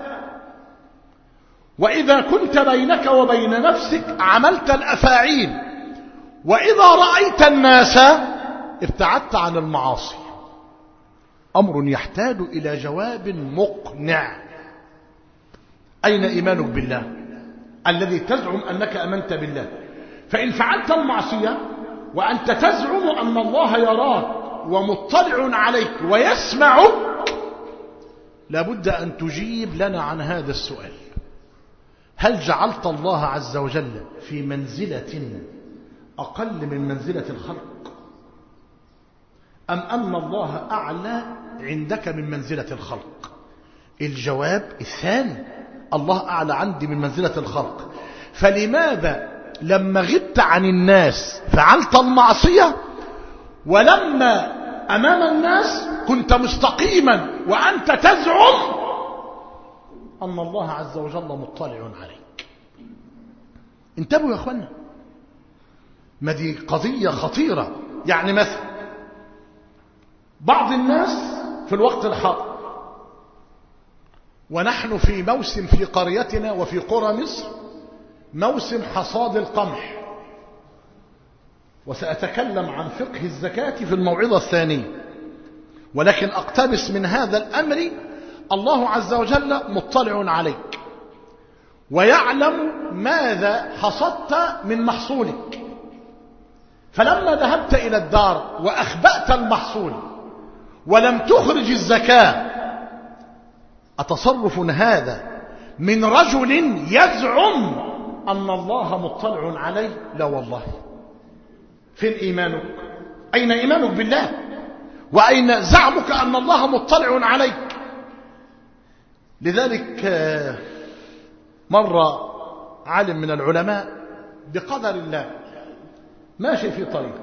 وإذا كنت بينك وبين نفسك عملت الأفاعيل، وإذا رأيت الناس ابتعدت عن المعاصي؟ أمر يحتاج إلى جواب مقنع. أين إيمانك بالله الذي تزعم أنك أمنت بالله؟ فإن فعلت المعصية وأنت تزعم أن الله يراك ومطلع عليك ويسمعك، لابد أن تجيب لنا عن هذا السؤال: هل جعلت الله عز وجل في منزلة أقل من منزلة الخلق، أم أن الله أعلى عندك من منزلة الخلق؟ الجواب الثاني، الله أعلى عندي من منزلة الخلق. فلماذا لما غبت عن الناس فعلت المعصية، ولما أمام الناس كنت مستقيما وأنت تزعم أن الله عز وجل مطلع عليك؟ انتبهوا يا أخوانا، ما دي قضية خطيرة. يعني مثلا بعض الناس في الوقت الحاضر ونحن في موسم في قريتنا وفي قرى مصر موسم حصاد القمح، وسأتكلم عن فقه الزكاة في الموعظة الثانية، ولكن أقتبس من هذا الأمر الله عز وجل مطلع عليك ويعلم ماذا حصدت من محصولك. فلما ذهبت إلى الدار وأخبأت المحصول ولم تخرج الزكاة، أتصرف هذا من رجل يزعم أن الله مطلع عليه؟ لا والله. فين إيمانك؟ أين إيمانك بالله؟ وأين زعمك أن الله مطلع عليك؟ لذلك مر عالم من العلماء بقدر الله ماشي في طريق،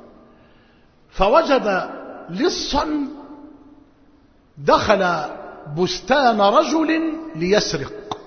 فوجد لصا دخل بستان رجل ليسرق،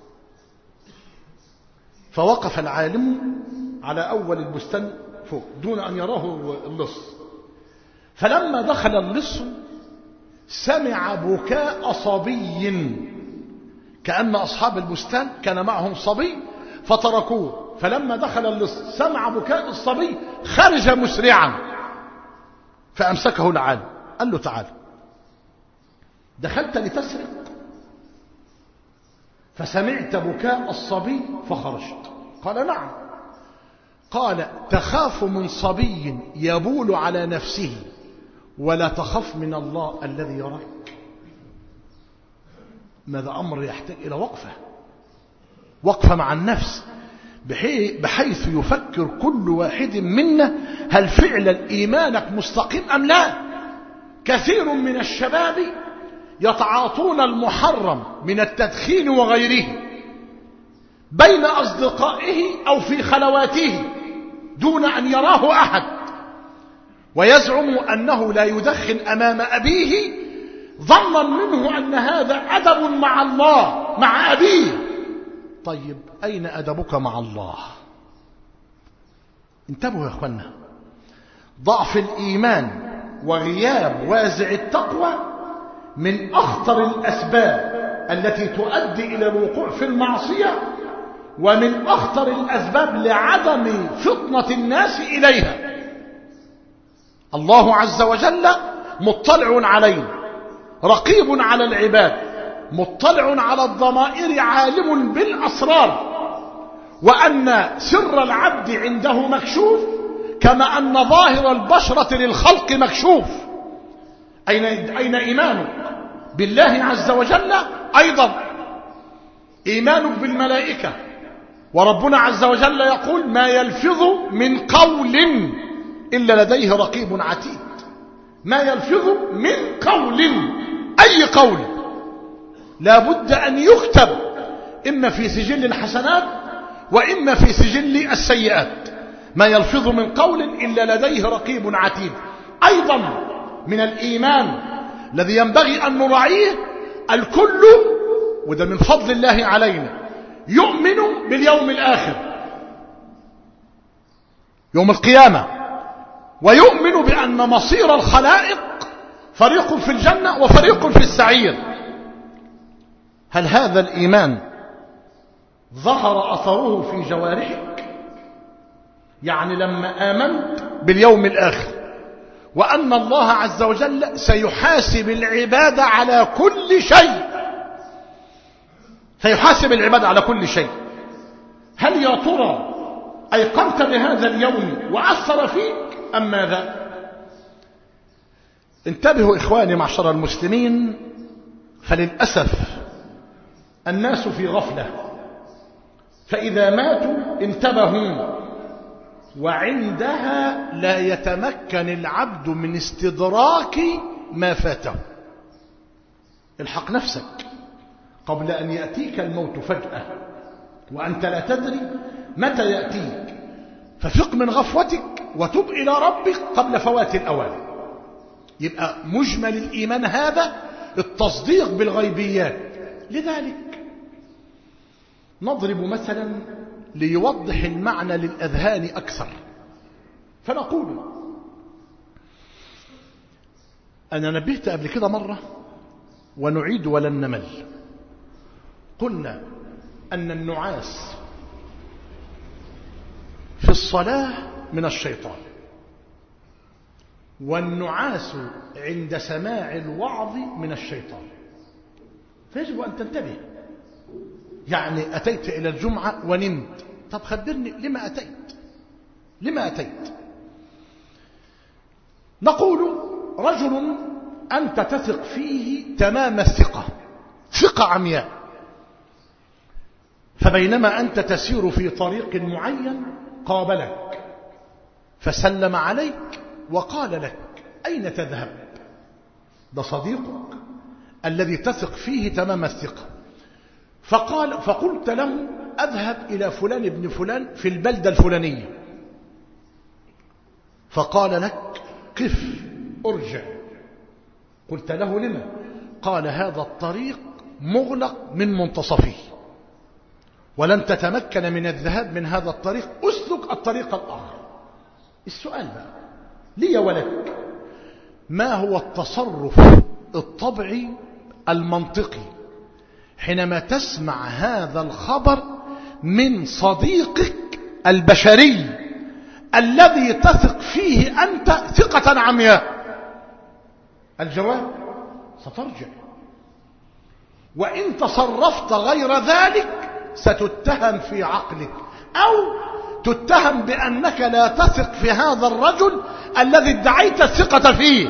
فوقف العالم على أول البستان فوق دون أن يراه اللص. فلما دخل اللص سمع بكاء صبي، كأن أصحاب البستان كان معهم صبي فتركوه. فلما دخل اللص سمع بكاء الصبي خرج مسرعا، فأمسكه العالم قال له تعال، دخلت لتسرق فسمعت بكاء الصبي فخرجت؟ قال نعم. قال تخاف من صبي يبول على نفسه ولا تخاف من الله الذي يراك؟ ماذا أمر يحتاج إلى وقفة وقفة مع النفس، بحيث يفكر كل واحد منا هل فعلا إيمانك مستقيم أم لا. كثير من الشباب يتعاطون المحرم من التدخين وغيره بين أصدقائه أو في خلواته دون أن يراه أحد، ويزعم أنه لا يدخن أمام أبيه ظنا منه أن هذا أدب مع الله مع أبيه. طيب أين أدبك مع الله؟ انتبهوا يا أخوانا، ضعف الإيمان وغياب وازع التقوى من أخطر الأسباب التي تؤدي إلى الوقوع في المعصية، ومن أخطر الأسباب لعدم فطنة الناس إليها. الله عز وجل مطلع علينا، رقيب على العباد، مطلع على الضمائر، عالم بالأسرار، وأن سر العبد عنده مكشوف كما أن ظاهر البشرة للخلق مكشوف. أين, أين إيمانك بالله عز وجل؟ أيضا إيمانك بالملائكة، وربنا عز وجل يقول ما يلفظ من قول إلا لديه رقيب عتيد. ما يلفظ من قول، أي قول لا بد أن يكتب إما في سجل الحسنات وإما في سجل السيئات. ما يلفظ من قول إلا لديه رقيب عتيد. أيضا من الإيمان الذي ينبغي أن نراعيه الكل، وده من فضل الله علينا، يؤمن باليوم الآخر، يوم القيامة، ويؤمن بأن مصير الخلائق فريق في الجنة وفريق في السعير. هل هذا الإيمان ظهر أثره في جوارحك؟ يعني لما آمنت باليوم الآخر وأن الله عز وجل سيحاسب العباد على كل شيء، سيحاسب العباد على كل شيء، هل يا ترى أيقنت بهذا اليوم وأثر فيك أم ماذا؟ انتبهوا إخواني معشر المسلمين، فللأسف الناس في غفلة، فإذا ماتوا انتبهوا، وعندها لا يتمكن العبد من استدراك ما فاته. الحق نفسك قبل أن يأتيك الموت فجأة وأنت لا تدري متى يأتيك، ففق من غفوتك وتب إلى ربك قبل فوات الأوان. يبقى مجمل الإيمان هذا التصديق بالغيبيات. لذلك نضرب مثلا ليوضح المعنى للأذهان أكثر، فنقول أنا نبهت قبل كده مرة ونعيد ولن نمل، قلنا أن النعاس في الصلاة من الشيطان، والنعاس عند سماع الوعظ من الشيطان، فيجب أن تنتبه. يعني أتيت إلى الجمعة ونمت، طب خبرني لما أتيت، لما أتيت؟ نقول رجل أنت تثق فيه تمام الثقة، ثقة عمياء، فبينما أنت تسير في طريق معين قابلك فسلم عليك وقال لك أين تذهب؟ ده صديقك الذي تثق فيه تمام الثقة، فقال فقلت له أذهب إلى فلان ابن فلان في البلدة الفلانية، فقال لك قف ارجع، قلت له لما؟ قال هذا الطريق مغلق من منتصفه ولن تتمكن من الذهاب من هذا الطريق، أسلك الطريق الآخر. السؤال بقى لي ولك، ما هو التصرف الطبيعي المنطقي حينما تسمع هذا الخبر من صديقك البشري الذي تثق فيه أنت ثقة عمياء؟ الجواب سترجع، وإن تصرفت غير ذلك ستتهم في عقلك أو تتهم بأنك لا تثق في هذا الرجل الذي ادعيت الثقة فيه.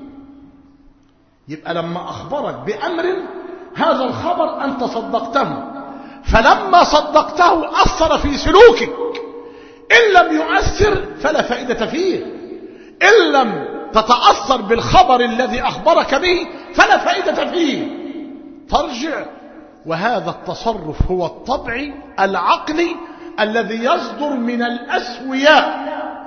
يبقى لما أخبرك بأمر هذا الخبر أنت صدقته، فلما صدقته أثر في سلوكك، إن لم يؤثر فلا فائدة فيه، إن لم تتأثر بالخبر الذي أخبرك به فلا فائدة فيه، ترجع. وهذا التصرف هو الطبيعي العقلي الذي يصدر من الأسوياء.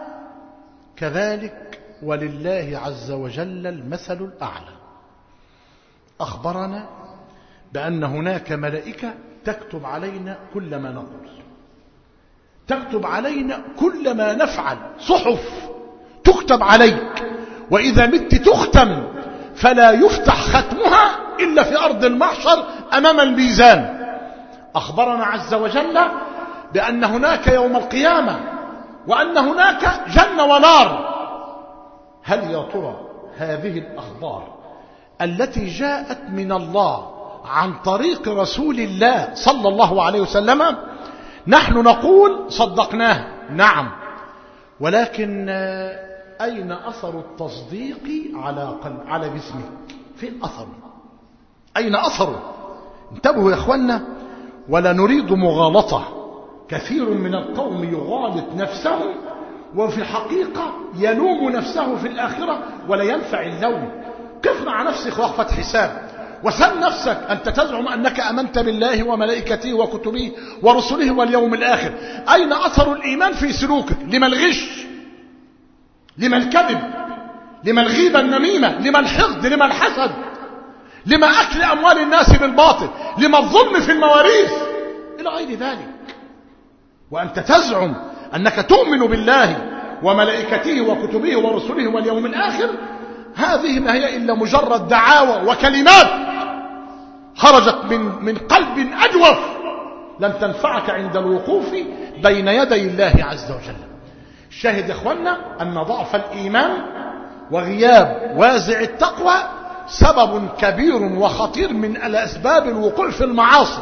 كذلك ولله عز وجل المثل الأعلى، أخبرنا بأن هناك ملائكة تكتب علينا كل ما نقول، تكتب علينا كل ما نفعل، صحف تكتب عليك، وإذا مت تختم، فلا يفتح ختمها إلا في أرض المحشر أمام الميزان. أخبرنا عز وجل بأن هناك يوم القيامة وأن هناك جنة ونار. هل يا ترى هذه الأخبار التي جاءت من الله عن طريق رسول الله صلى الله عليه وسلم نحن نقول صدقناه؟ نعم، ولكن أين أثر التصديق على قلب على جسمك؟ فين أثره؟ أين أثره؟ انتبهوا يا أخوانا، ولا نريد مغالطة. كثير من القوم يغالط نفسه وفي الحقيقة يلوم نفسه في الآخرة ولا ينفع اللوم. قف مع نفسك وقفة حساب وسل نفسك. أنت تزعم أنك أمنت بالله وملائكته وكتبه ورسله واليوم الآخر، أين أثر الإيمان في سلوكك؟ لما الغش؟ لما الكذب؟ لما الغيبة النميمة؟ لما الحقد؟ لما الحسد؟ لما أكل أموال الناس بالباطل؟ لما الظلم في المواريث؟ إلى غير ذلك. وأنت تزعم أنك تؤمن بالله وملائكته وكتبه ورسله واليوم الآخر، هذه ما هي إلا مجرد دعاوى وكلمات خرجت من من قلب أجوف لم تنفعك عند الوقوف بين يدي الله عز وجل. الشاهد يا اخوانا أن ضعف الإيمان وغياب وازع التقوى سبب كبير وخطير من الأسباب الوقوع في المعاصي.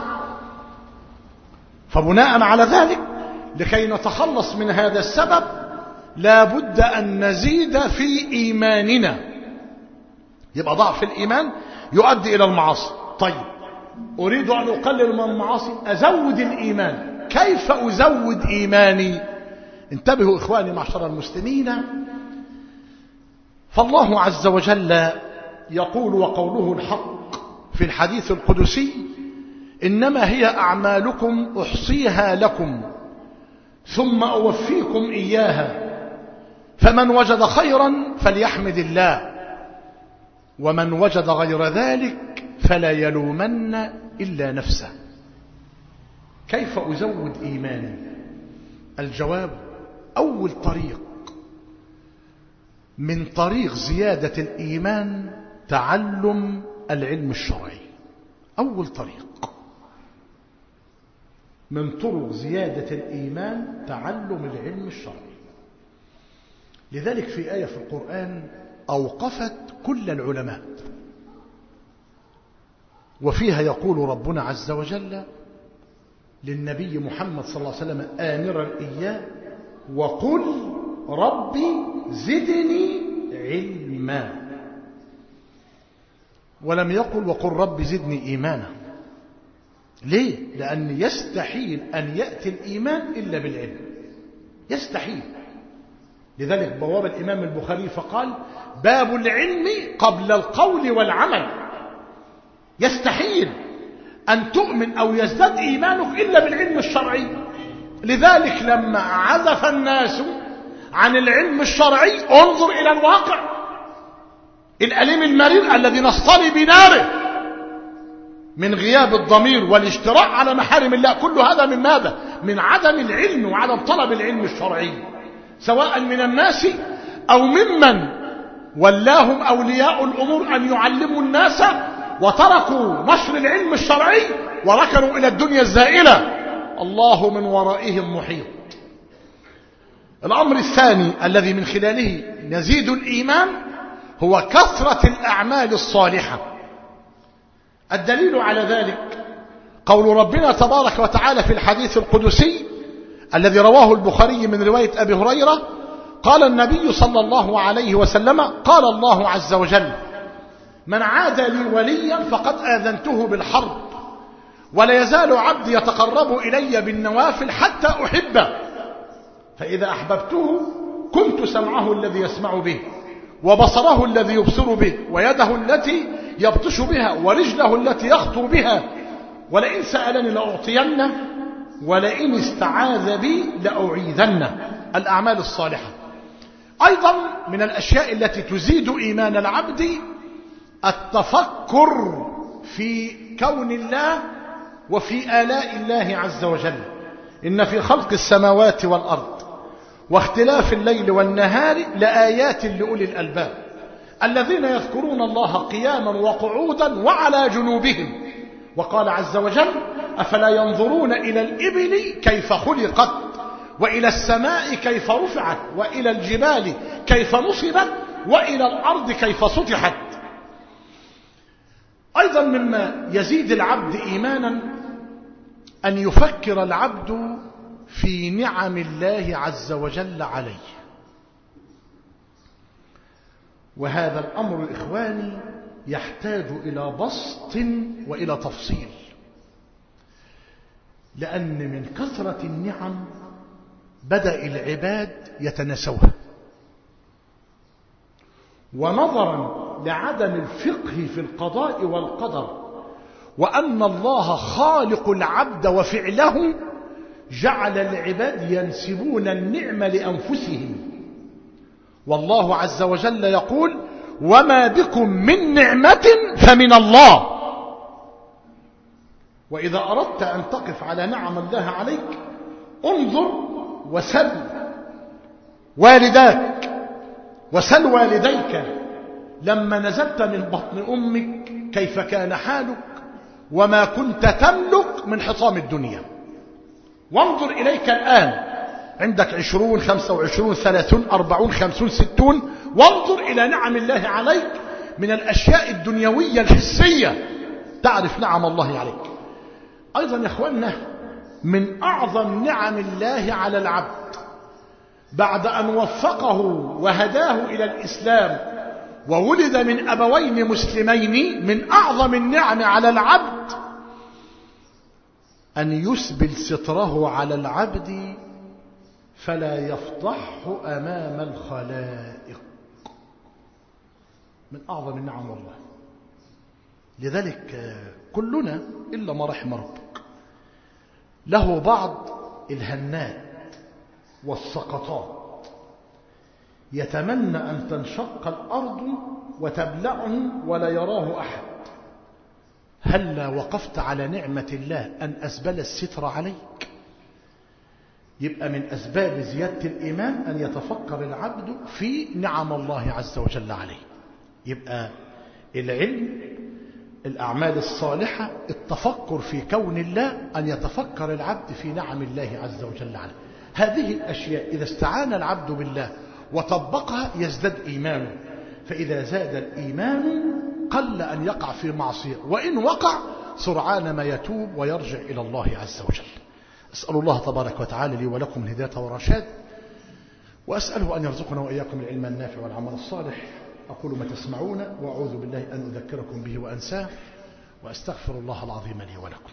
فبناء على ذلك لكي نتخلص من هذا السبب لا بد أن نزيد في إيماننا. يبقى ضعف الإيمان يؤدي إلى المعاصي. طيب أريد أن أقلل من المعاصي، أزود الإيمان. كيف أزود إيماني؟ انتبهوا إخواني معشر المسلمين، فالله عز وجل يقول وقوله الحق في الحديث القدسي: إنما هي أعمالكم أحصيها لكم ثم أوفيكم إياها، فمن وجد خيرا فليحمد الله، ومن وجد غير ذلك فلا يلومن إلا نفسه. كيف أزود إيماني؟ الجواب: أول طريق من طريق زيادة الإيمان تعلم العلم الشرعي. أول طريق من طرق زيادة الإيمان تعلم العلم الشرعي. لذلك في آية في القرآن أوقفت كل العلماء، وفيها يقول ربنا عز وجل للنبي محمد صلى الله عليه وسلم آمرا إياه: وقل ربي زدني علما. ولم يقل وقل ربي زدني إيمانا. ليه؟ لأن يستحيل أن يأتي الإيمان إلا بالعلم، يستحيل. لذلك بواب الإمام البخاري فقال: باب العلم قبل القول والعمل. يستحيل أن تؤمن أو يزداد إيمانك إلا بالعلم الشرعي. لذلك لما عزف الناس عن العلم الشرعي انظر إلى الواقع الأليم المرير الذي نصطلي بناره من غياب الضمير والاشتراء على محارم الله. كل هذا من ماذا؟ من عدم العلم وعدم طلب العلم الشرعي، سواء من الناس أو ممن ولاهم أولياء الأمور أن يعلموا الناس وتركوا نشر العلم الشرعي وركنوا إلى الدنيا الزائلة. الله من ورائهم محيط. الأمر الثاني الذي من خلاله نزيد الإيمان هو كثرة الأعمال الصالحة. الدليل على ذلك قول ربنا تبارك وتعالى في الحديث القدسي الذي رواه البخاري من رواية أبي هريرة: قال النبي صلى الله عليه وسلم: قال الله عز وجل: من عاد لي وليا فقد آذنته بالحرب، ولا يزال عبدي يتقرب إلي بالنوافل حتى أحبه، فإذا أحببته كنت سمعه الذي يسمع به، وبصره الذي يبصر به، ويده التي يبطش بها، ورجله التي يخطو بها، ولئن سألني لأعطينه، ولئن استعاذ بي لأعيذنه. الأعمال الصالحة. أيضا من الأشياء التي تزيد إيمان العبد التفكر في كون الله وفي آلاء الله عز وجل. إن في خلق السماوات والأرض واختلاف الليل والنهار لآيات لأولي الألباب الذين يذكرون الله قياما وقعودا وعلى جنوبهم. وقال عز وجل: أفلا ينظرون إلى الإبل كيف خلقت، وإلى السماء كيف رفعت، وإلى الجبال كيف نصبت، وإلى الأرض كيف سطحت. أيضا مما يزيد العبد إيمانا أن يفكر العبد في نعم الله عز وجل عليه. وهذا الأمر إخواني يحتاج إلى بسط وإلى تفصيل، لأن من كثرة النعم بدأ العباد يتناسوها، ونظرا لعدم الفقه في القضاء والقدر وأن الله خالق العبد وفعله جعل العباد ينسبون النعمة لأنفسهم. والله عز وجل يقول: وما بكم من نعمة فمن الله. وإذا أردت أن تقف على نعم الله عليك انظر وسل والداك وسل والديك لما نزلت من بطن أمك كيف كان حالك وما كنت تملك من حطام الدنيا. وانظر إليك الآن عندك عشرون خمسة وعشرون ثلاثون أربعون خمسون ستون، وانظر إلى نعم الله عليك من الأشياء الدنيوية الحسية تعرف نعم الله عليك. أيضا يا أخوانا من أعظم نعم الله على العبد بعد أن وفقه وهداه إلى الإسلام وولد من أبوين مسلمين، من أعظم النعم على العبد أن يسبل ستره على العبد فلا يفضحه أمام الخلائق. من أعظم النعم والله. لذلك كلنا إلا ما رحم ربك له بعض الهنات والسقطات، يتمنى أن تنشق الأرض وتبلعه ولا يراه أحد. هلا وقفت على نعمة الله أن أسبل الستر عليك؟ يبقى من أسباب زيادة الإيمان أن يتفكر العبد في نعم الله عز وجل عليه. يبقى العلم الأعمال الصالحة التفكر في كون الله، أن يتفكر العبد في نعم الله عز وجل عليه. هذه الأشياء إذا استعان العبد بالله وطبقها يزداد إيمانه، فإذا زاد الإيمان قل أن يقع في معصية، وإن وقع سرعان ما يتوب ويرجع إلى الله عز وجل. أسأل الله تبارك وتعالى لي ولكم الهداية والرشاد، وأسأله أن يرزقنا وإياكم العلم النافع والعمل الصالح. أقول ما تسمعون، وأعوذ بالله أن أذكركم به وأنساه، وأستغفر الله العظيم لي ولكم.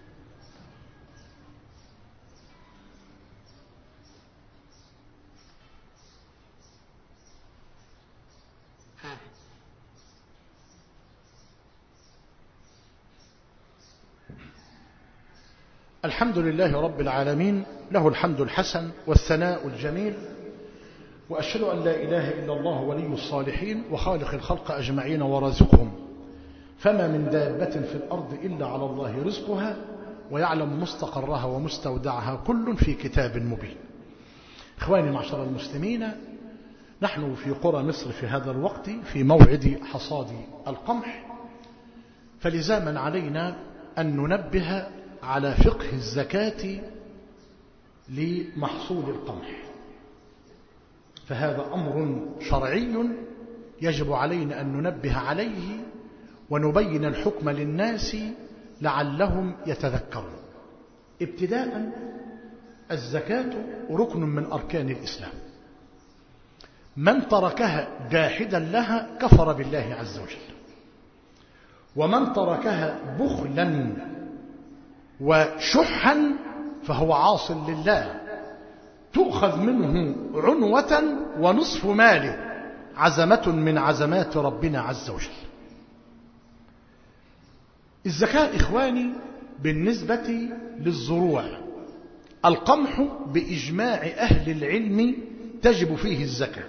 الحمد لله رب العالمين، له الحمد الحسن والثناء الجميل، وأشهد أن لا إله إلا الله ولي الصالحين وخالق الخلق أجمعين ورازقهم، فما من دابة في الأرض إلا على الله رزقها ويعلم مستقرها ومستودعها، كل في كتاب مبين. إخواني معشر المسلمين، نحن في قرى مصر في هذا الوقت في موعد حصاد القمح، فلزاما علينا أن ننبه على فقه الزكاة لمحصول القمح، فهذا أمر شرعي يجب علينا أن ننبه عليه ونبين الحكم للناس لعلهم يتذكرون. ابتداء، الزكاة ركن من أركان الإسلام، من تركها جاحدا لها كفر بالله عز وجل، ومن تركها بخلا وشحا فهو عاص لله، تؤخذ منه عنوة ونصف ماله، عزمة من عزمات ربنا عز وجل. الزكاة إخواني بالنسبة للزروع، القمح بإجماع أهل العلم تجب فيه الزكاة.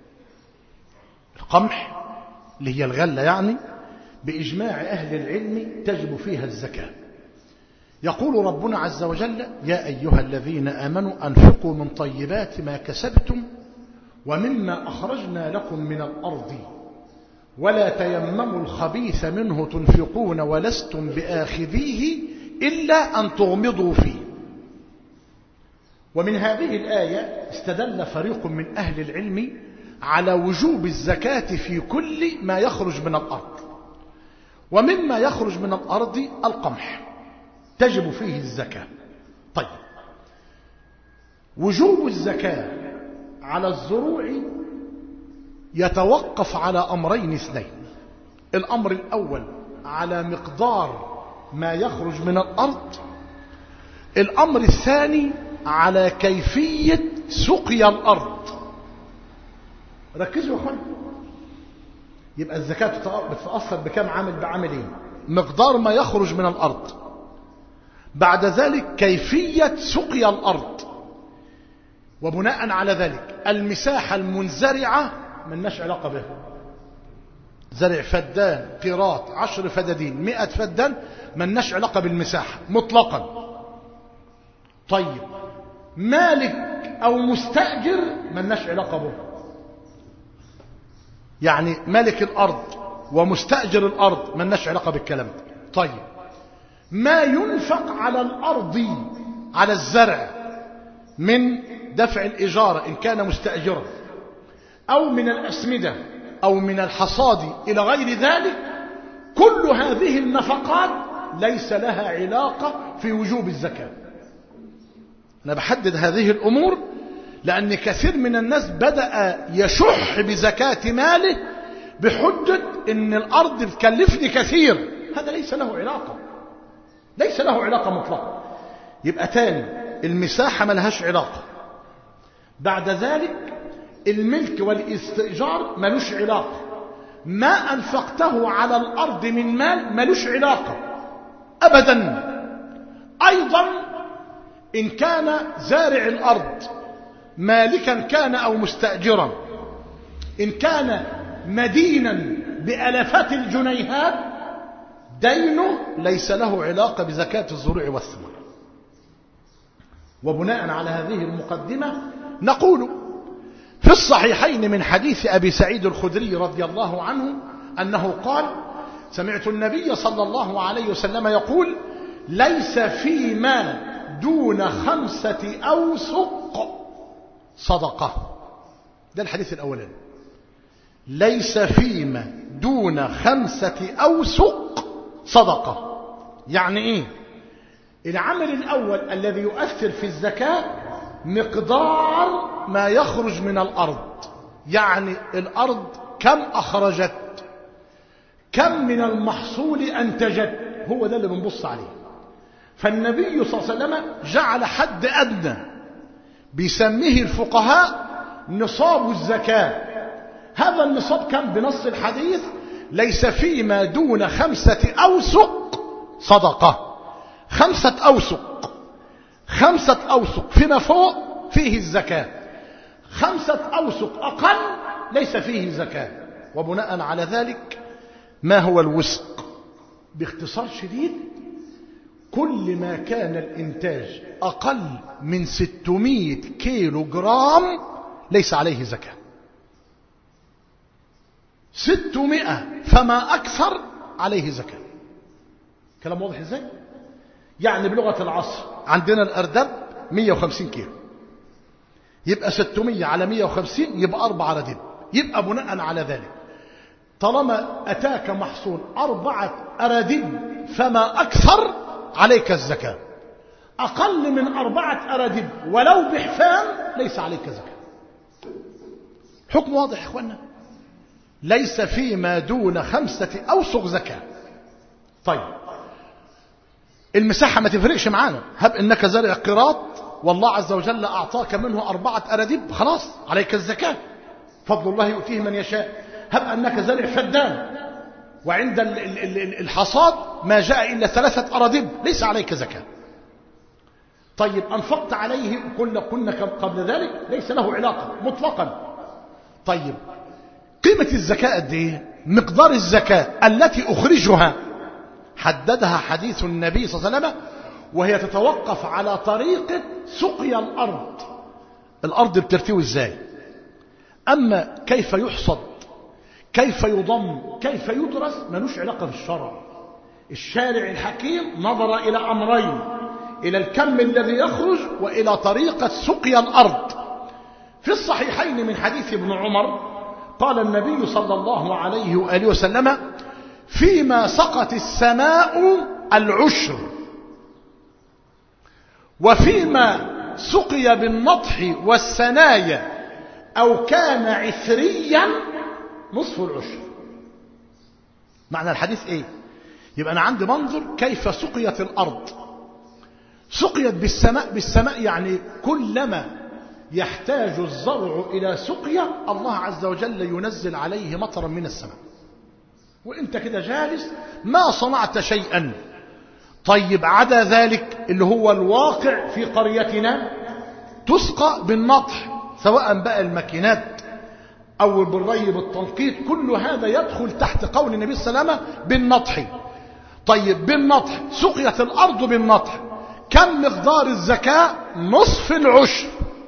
القمح اللي هي الغلة يعني بإجماع أهل العلم تجب فيها الزكاة. يقول ربنا عز وجل: يا أيها الذين آمنوا أنفقوا من طيبات ما كسبتم ومما أخرجنا لكم من الأرض ولا تيمموا الخبيث منه تنفقون ولستم بآخذيه إلا أن تغمضوا فيه. ومن هذه الآية استدل فريق من أهل العلم على وجوب الزكاة في كل ما يخرج من الأرض، ومما يخرج من الأرض القمح تجب فيه الزكاة. طيب، وجوب الزكاة على الزروع يتوقف على أمرين اثنين. الأمر الأول على مقدار ما يخرج من الأرض، الأمر الثاني على كيفية سقيا الأرض. ركزوا يا أخوان، يبقى الزكاة بتتأثر بكم عامل؟ بعاملين: مقدار ما يخرج من الأرض، بعد ذلك كيفية سقيا الأرض، وبناء على ذلك المساحة المنزرعة ملناش علاقة بها. زرع فدان، قيراط، عشر فدادين، مئة فدان، ملناش علاقة بالمساحة مطلقا. طيب، مالك أو مستأجر ملناش علاقة به، يعني مالك الأرض ومستأجر الأرض ملناش علاقة بالكلام ده. طيب، ما ينفق على الأرض على الزرع من دفع الإجارة إن كان مستأجرا، أو من الأسمدة، أو من الحصاد إلى غير ذلك، كل هذه النفقات ليس لها علاقة في وجوب الزكاة. أنا بحدد هذه الأمور لأن كثير من الناس بدأ يشح بزكاة ماله بحجة إن الأرض بتكلفني كثير. هذا ليس له علاقة، ليس له علاقة مطلقة. يبقى تاني، المساحة ما لهاش علاقة. بعد ذلك الملك والاستئجار ملوش علاقة. ما أنفقته على الأرض من مال ملوش علاقة أبدا. أيضا إن كان زارع الأرض مالكا كان أو مستأجرا، إن كان مدينا بألفات الجنيهات، دينه ليس له علاقة بزكاة الزروع والثمار. وبناء على هذه المقدمة نقول في الصحيحين من حديث أبي سعيد الخدري رضي الله عنه أنه قال: سمعت النبي صلى الله عليه وسلم يقول ليس فيما دون خمسة أوسق صدقة. ده الحديث الأولاني، ليس فيما دون خمسة أوسق صدقة. يعني إيه؟ العمل الأول الذي يؤثر في الزكاة مقدار ما يخرج من الأرض، يعني الأرض كم أخرجت، كم من المحصول أنتجت، هو ده اللي بنبص عليه. فالنبي صلى الله عليه وسلم جعل حد أدنى بيسميه الفقهاء نصاب الزكاة. هذا النصاب كم بنص الحديث؟ ليس فيما دون خمسة أوسق صدقة. خمسة أوسق، خمسة أوسق فيما فوق فيه الزكاة، خمسة أوسق أقل ليس فيه زكاة. وبناء على ذلك ما هو الوسق؟ باختصار شديد كل ما كان الإنتاج أقل من ستمائة كيلو جرام ليس عليه زكاة. ستمائة فما أكثر عليه زكاة. كلام واضح إزاي؟ يعني بلغة العصر عندنا الأردب مئة وخمسين كيلو، يبقى ستمائة على مئة وخمسين يبقى أربعة أردب. يبقى بناء على ذلك طالما أتاك محصول أربعة أردب فما أكثر عليك الزكاة، أقل من أربعة أردب ولو بحفان ليس عليك زكاة. حكم واضح يا إخوانا، ليس فيما دون خمسة أوسق زكاة. طيب المساحة ما تفرقش معانا، هب إنك زرع قراط والله عز وجل أعطاك منه أربعة أردب خلاص عليك الزكاة، فضل الله يؤتيه من يشاء. هب أنك زرع فدان وعند الحصاد ما جاء إلا ثلاثة أردب ليس عليك زكاة. طيب أنفقت عليه كنا كنا قبل ذلك ليس له علاقة مطلقا. طيب قيمة الزكاة قد إيه؟ مقدار الزكاة التي أخرجها حددها حديث النبي صلى الله عليه وسلم، وهي تتوقف على طريقة سقيا الأرض. الأرض بترتوي إزاي؟ أما كيف يحصد، كيف يضم، كيف يدرس ملوش علاقة بالشرع. الشارع الحكيم نظر إلى أمرين، إلى الكم الذي يخرج وإلى طريقة سقيا الأرض. في الصحيحين من حديث ابن عمر قال النبي صلى الله عليه وآله وسلم فيما سقت السماء العشر، وفيما سقي بالنضح والسنايا أو كان عثريا نصف العشر. معنى الحديث ايه؟ يبقى أنا عندي منظر كيف سقيت الأرض. سقيت بالسماء، بالسماء يعني كلما يحتاج الزرع إلى سقيا الله عز وجل ينزل عليه مطرا من السماء، وانت كده جالس ما صنعت شيئا. طيب عدا ذلك اللي هو الواقع في قريتنا تسقى بالنضح، سواء بقى الماكينات أو بالري بالتنقيط، كل هذا يدخل تحت قول النبي صلى الله عليه وسلم بالنضح. طيب بالنضح سقيت الأرض بالنضح، كم مقدار الزكاة؟ نصف العشر.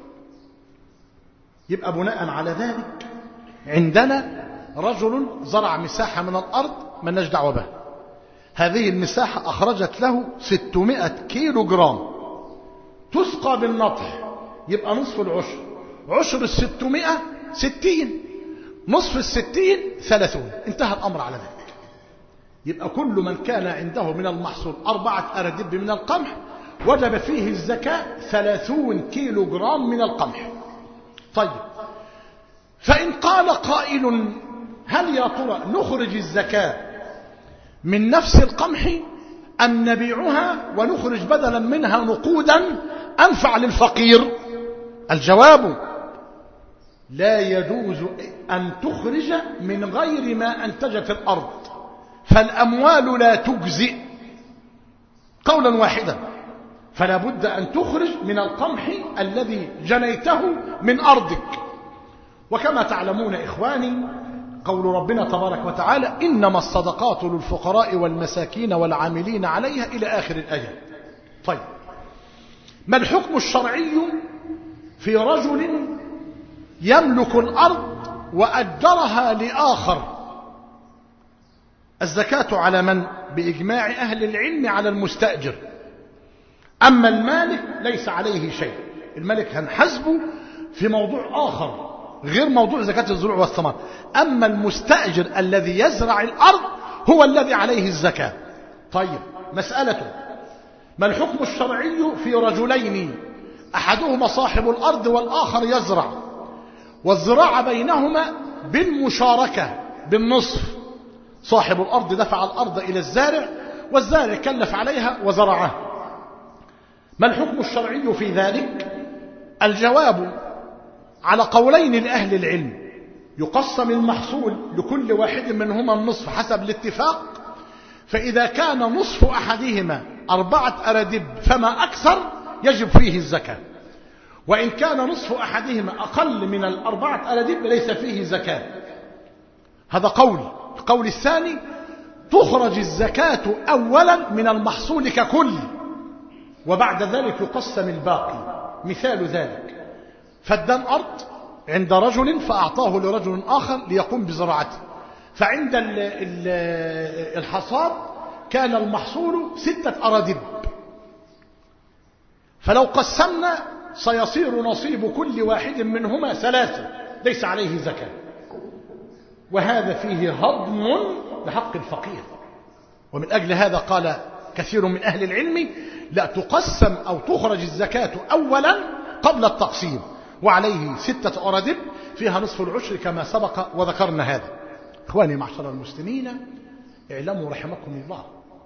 يبقى بناء على ذلك عندنا رجل زرع مساحة من الأرض مالناش دعوة بها، هذه المساحة أخرجت له ستمائة كيلو جرام تسقى بالنضح، يبقى نصف العشر. عشر الستمائة ستين، نصف الستين ثلاثون، انتهى الأمر على ذلك. يبقى كل من كان عنده من المحصول أربعة أردب من القمح وجب فيه الزكاة ثلاثون كيلو جرام من القمح. طيب فإن قال قائل هل يا ترى نخرج الزكاة من نفس القمح أم نبيعها ونخرج بدلا منها نقودا أنفع للفقير؟ الجواب لا يجوز أن تخرج من غير ما أنتجت الأرض، فالأموال لا تجزئ قولا واحدا، فلا بد أن تخرج من القمح الذي جنيته من أرضك. وكما تعلمون إخواني قول ربنا تبارك وتعالى إنما الصدقات للفقراء والمساكين والعاملين عليها إلى آخر الآية. طيب ما الحكم الشرعي في رجل يملك الأرض وأجرها لآخر؟ الزكاة على من؟ بإجماع أهل العلم على المستأجر. أما المالك ليس عليه شيء، الملك هنحسبه في موضوع آخر غير موضوع زكاة الزروع والثمار. أما المستأجر الذي يزرع الأرض هو الذي عليه الزكاة. طيب، مسألته: ما الحكم الشرعي في رجلين أحدهما صاحب الأرض والآخر يزرع، والزراعة بينهما بالمشاركة بالنصف، صاحب الأرض دفع الأرض إلى الزارع والزارع كلف عليها وزرعها، ما الحكم الشرعي في ذلك؟ الجواب على قولين لأهل العلم: يقسم المحصول لكل واحد منهما النصف حسب الاتفاق، فإذا كان نصف أحدهما أربعة أرادب فما أكثر يجب فيه الزكاة، وإن كان نصف أحدهما أقل من الأربعة أرادب ليس فيه زكاة. هذا قول. القول الثاني: تخرج الزكاة أولا من المحصول ككل، وبعد ذلك يقسم الباقي. مثال ذلك: فدان أرض عند رجل فأعطاه لرجل آخر ليقوم بزراعته، فعند الحصاد كان المحصول ستة أرادب، فلو قسمنا سيصير نصيب كل واحد منهما ثلاثة، ليس عليه زكاة، وهذا فيه هضم لحق الفقير. ومن أجل هذا قال كثير من أهل العلم: لا تقسم أو تخرج الزكاة أولا قبل التقسيم، وعليه ستة أرادب فيها نصف العشر كما سبق وذكرنا هذا. إخواني معشر المسلمين، اعلموا رحمكم الله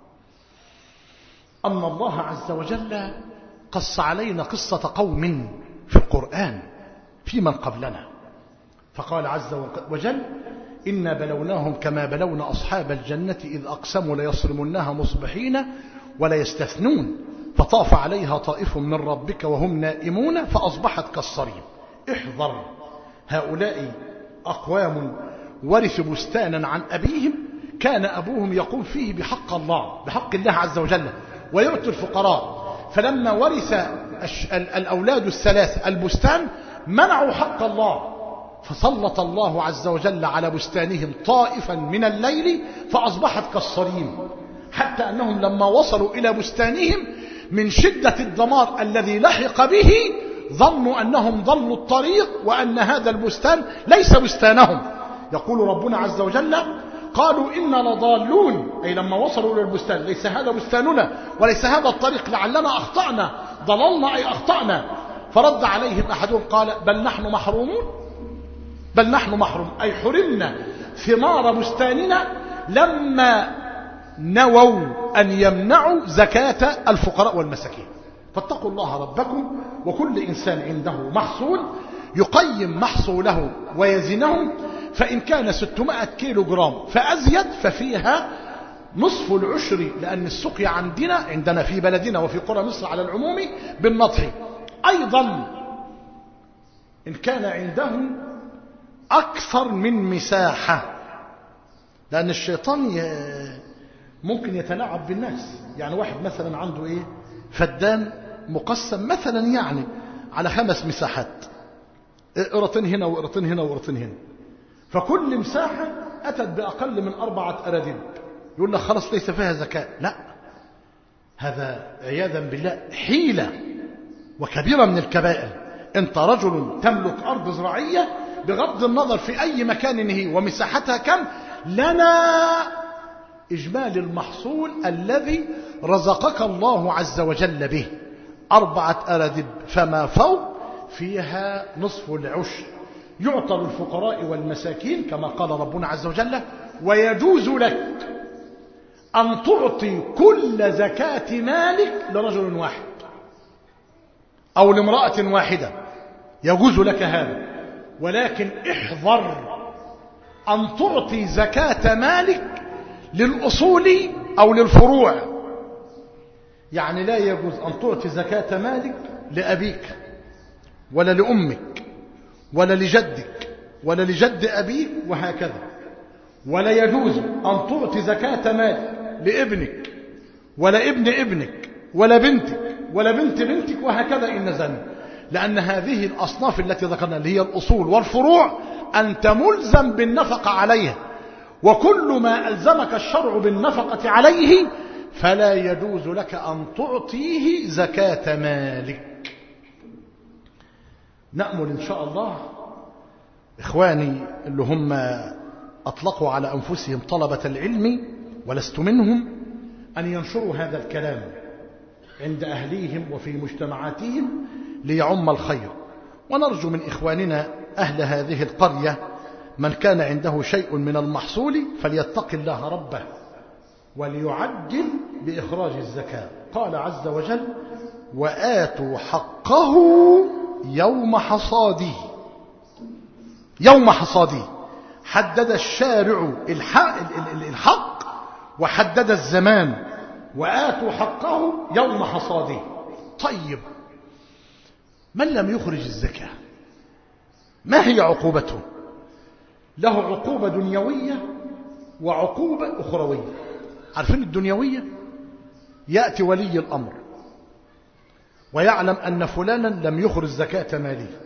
أن الله عز وجل قص علينا قصة قوم في القرآن في من قبلنا، فقال عز وجل: إنا بلوناهم كما بلونا أصحاب الجنة إذ أقسموا ليصرمنها مصبحين ولا يستثنون فطاف عليها طائف من ربك وهم نائمون فأصبحت كالصريم. احذر، هؤلاء أقوام ورثوا بستانا عن أبيهم كان أبوهم يقوم فيه بحق الله بحق الله عز وجل ويؤتي الفقراء، فلما ورث الأولاد الثلاث البستان منعوا حق الله، فسلط الله عز وجل على بستانهم طائفا من الليل فأصبحت كالصريم، حتى أنهم لما وصلوا إلى بستانهم من شدة الدمار الذي لحق به ظنوا أنهم ضلوا الطريق وأن هذا البستان ليس بستانهم. يقول ربنا عز وجل: قالوا إنا لضالون، أي لما وصلوا إلى البستان ليس هذا بستاننا وليس هذا الطريق، لعلنا أخطأنا، ضللنا أي أخطأنا. فرد عليهم أحدهم قال: بل نحن محرومون، بل نحن محروم، أي حرمنا ثمار بستاننا لما نووا أن يمنعوا زكاة الفقراء والمساكين. فاتقوا الله ربكم، وكل إنسان عنده محصول يقيم محصوله ويزنه، فإن كان ستمائة كيلو جرام فأزيد ففيها نصف العشر، لأن السقيا عندنا عندنا في بلدنا وفي قرى مصر على العموم بالنضح. أيضا إن كان عنده أكثر من مساحة، لأن الشيطان ممكن يتلاعب بالناس. يعني واحد مثلا عنده إيه فدان مقسم مثلا يعني على خمس مساحات، قرطين هنا وقرطين هنا وقرطين هنا، فكل مساحة أتت بأقل من أربعة أرادب، يقول لك خلاص ليس فيها زكاة. لا، هذا عياذا بالله حيلة وكبيرة من الكبائر. أنت رجل تملك أرض زراعية بغض النظر في أي مكان هي ومساحتها كم، لنا إجمال المحصول الذي رزقك الله عز وجل به، أربعة أرادب فما فوق فيها نصف العشر، يعطى للفقراء والمساكين كما قال ربنا عز وجل: ويجوز لك أن تعطي كل زكاة مالك لرجل واحد أو لامرأة واحدة، يجوز لك هذا، ولكن احذر أن تعطي زكاة مالك للأصول أو للفروع. يعني لا يجوز أن تعطي زكاة مالك لأبيك ولا لأمك ولا لجدك ولا لجد أبيك وهكذا، ولا يجوز أن تعطي زكاة مالك لابنك ولا ابن ابنك ولا بنتك ولا بنت بنتك وهكذا إن نزل، لأن هذه الأصناف التي ذكرنا اللي هي الأصول والفروع أنت ملزم بالنفقة عليها، وكل ما ألزمك الشرع بالنفقة عليه فلا يجوز لك أن تعطيه زكاة مالك. نأمل إن شاء الله إخواني اللي هم أطلقوا على أنفسهم طلبة العلم ولست منهم أن ينشروا هذا الكلام عند أهليهم وفي مجتمعاتهم ليعم الخير. ونرجو من إخواننا أهل هذه القرية من كان عنده شيء من المحصول فليتق الله ربه وليعجل بإخراج الزكاة. قال عز وجل: وآتوا حقه يوم حصاده. يوم حصاده حدد الشارع الحق وحدد الزمان، وآتوا حقه يوم حصاده. طيب، من لم يخرج الزكاة ما هي عقوبته؟ له عقوبة دنيوية وعقوبة أخروية. عارفين الدنيوية؟ يأتي ولي الأمر ويعلم أن فلانا لم يخرج زكاة ماليه،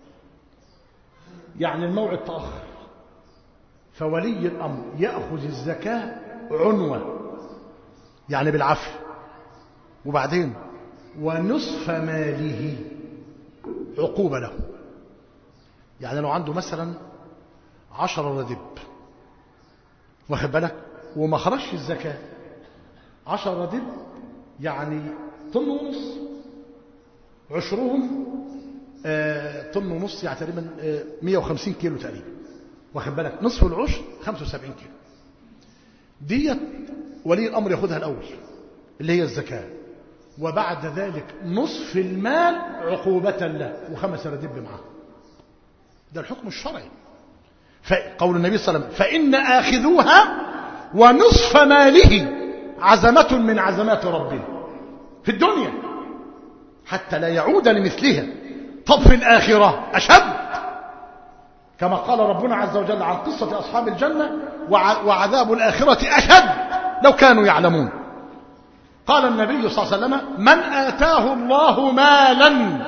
يعني الموعد تأخر، فولي الأمر يأخذ الزكاة عنوة يعني بالعافية، وبعدين ونصف ماله عقوبة له. يعني لو عنده مثلا عشر ردب واخد بالك وما خرجش الزكاة، عشر ردب يعني طن ونص، عشرهم آه طن ونص يعني تقريبا آه مئة وخمسين كيلو تقريبا، واخد بالك نصف العشر خمسة وسبعين كيلو. ديت ولي الأمر ياخدها الأول اللي هي الزكاة، وبعد ذلك نصف المال عقوبة له وخمس ردب معه. ده الحكم الشرعي. فقول النبي صلى الله عليه وسلم: فإن آخذوها ونصف ماله عزمة من عزمات ربنا في الدنيا حتى لا يعود لمثلها. طب في الآخرة أشد، كما قال ربنا عز وجل عن قصة أصحاب الجنة: وعذاب الآخرة أشد لو كانوا يعلمون. قال النبي صلى الله عليه وسلم: من آتاه الله مالا.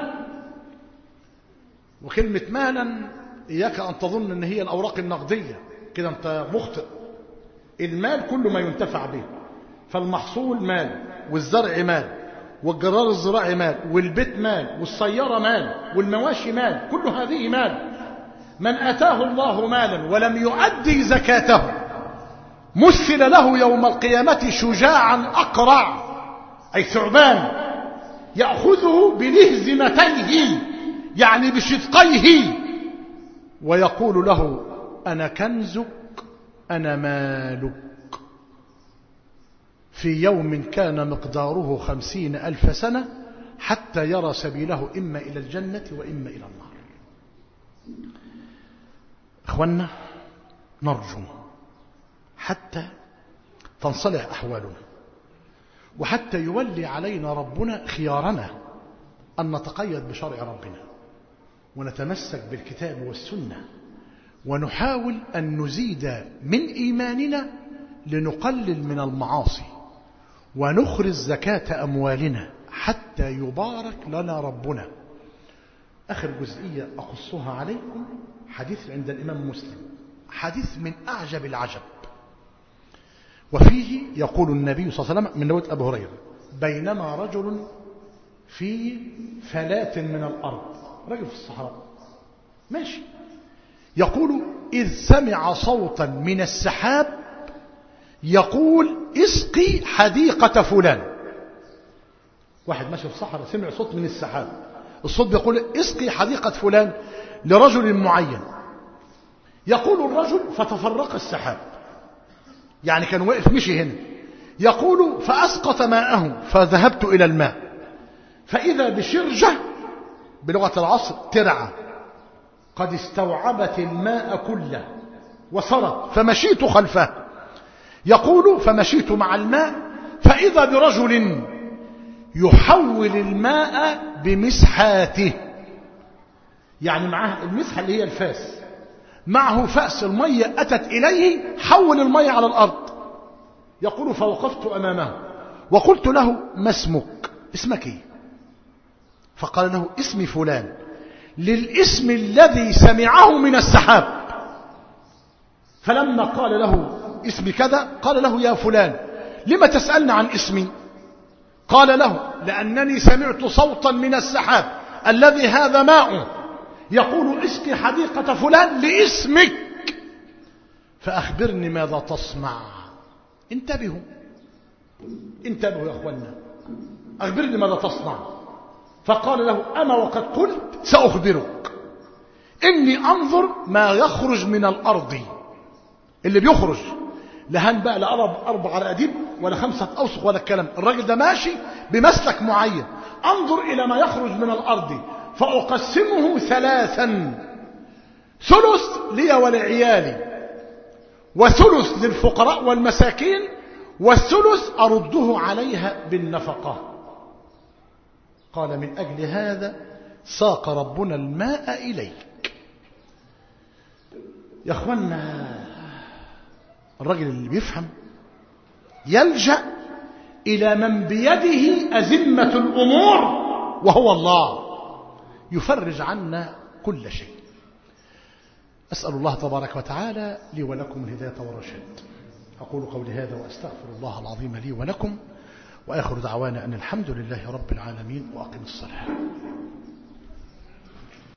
وكلمة مالا إياك أن تظن أن هي الأوراق النقدية، كده أنت مخطئ. المال كل ما ينتفع به، فالمحصول مال، والزرع مال، والجرار الزراعي مال، والبيت مال، والسيارة مال، والمواشي مال، كل هذه مال. من آتاه الله مالا ولم يؤدي زكاته مثل له يوم القيامة شجاعا أقرع، أي ثعبان، يأخذه بلهزمتيه يعني بشدقيه ويقول له: أنا كنزك أنا مالك، في يوم كان مقداره خمسين ألف سنة حتى يرى سبيله إما إلى الجنة وإما إلى النار. أخوانا، نرجو حتى تنصلح أحوالنا وحتى يولي علينا ربنا خيارنا أن نتقيد بشرع ربنا ونتمسك بالكتاب والسنة، ونحاول أن نزيد من إيماننا لنقلل من المعاصي، ونخرج زكاة أموالنا حتى يبارك لنا ربنا. آخر جزئية أقصها عليكم حديث عند الإمام مسلم، حديث من أعجب العجب، وفيه يقول النبي صلى الله عليه وسلم من رواية أبي هريرة: بينما رجل في فلاة من الأرض، رجل في الصحراء ماشي، يقول: إذ سمع صوتا من السحاب يقول: اسقي حديقة فلان. واحد ماشي في الصحراء سمع صوت من السحاب، الصوت بيقول: اسقي حديقة فلان لرجل معين. يقول الرجل: فتفرق السحاب، يعني كان واقف مشي هنا، يقول: فأسقط ماءه فذهبت إلى الماء فإذا بشرجة، بلغة العصر ترعة، قد استوعبت الماء كله وصرت، فمشيت خلفه. يقول: فمشيت مع الماء فإذا برجل يحول الماء بمسحاته، يعني معه المسحة اللي هي الفاس، معه فأس المية أتت إليه، حول المية على الأرض. يقول: فوقفت أمامه وقلت له: ما اسمك؟ اسمك ايه؟ فقال له: اسمي فلان، للاسم الذي سمعه من السحاب. فلما قال له اسمي كذا قال له يا فلان لما تسألني عن اسمي؟ قال له لأنني سمعت صوتا من السحاب الذي هذا ماء يقول اسقي حديقة فلان لاسمك فأخبرني ماذا تصنع. انتبهوا انتبهوا يا أخوانا، أخبرني ماذا تصنع. فقال له أما وقد قلت سأخبرك، إني أنظر ما يخرج من الأرض، اللي بيخرج لهن بقى لا أربع على أديب ولا خمسة أوسق ولا الكلام، الراجل ده ماشي بمسلك معين. أنظر إلى ما يخرج من الأرض فأقسمه ثلاثا، ثلث لي ولعيالي، وثلث للفقراء والمساكين، والثلث أرده عليها بالنفقة. قال من أجل هذا ساق ربنا الماء إليك. يا أخوانا الرجل اللي بيفهم يلجأ إلى من بيده أزمة الأمور وهو الله، يفرج عنا كل شيء. أسأل الله تبارك وتعالى لي ولكم الهداية والرشاد. أقول قولي هذا وأستغفر الله العظيم لي ولكم، وآخر دعوانا أن الحمد لله رب العالمين، وأقم الصلاة.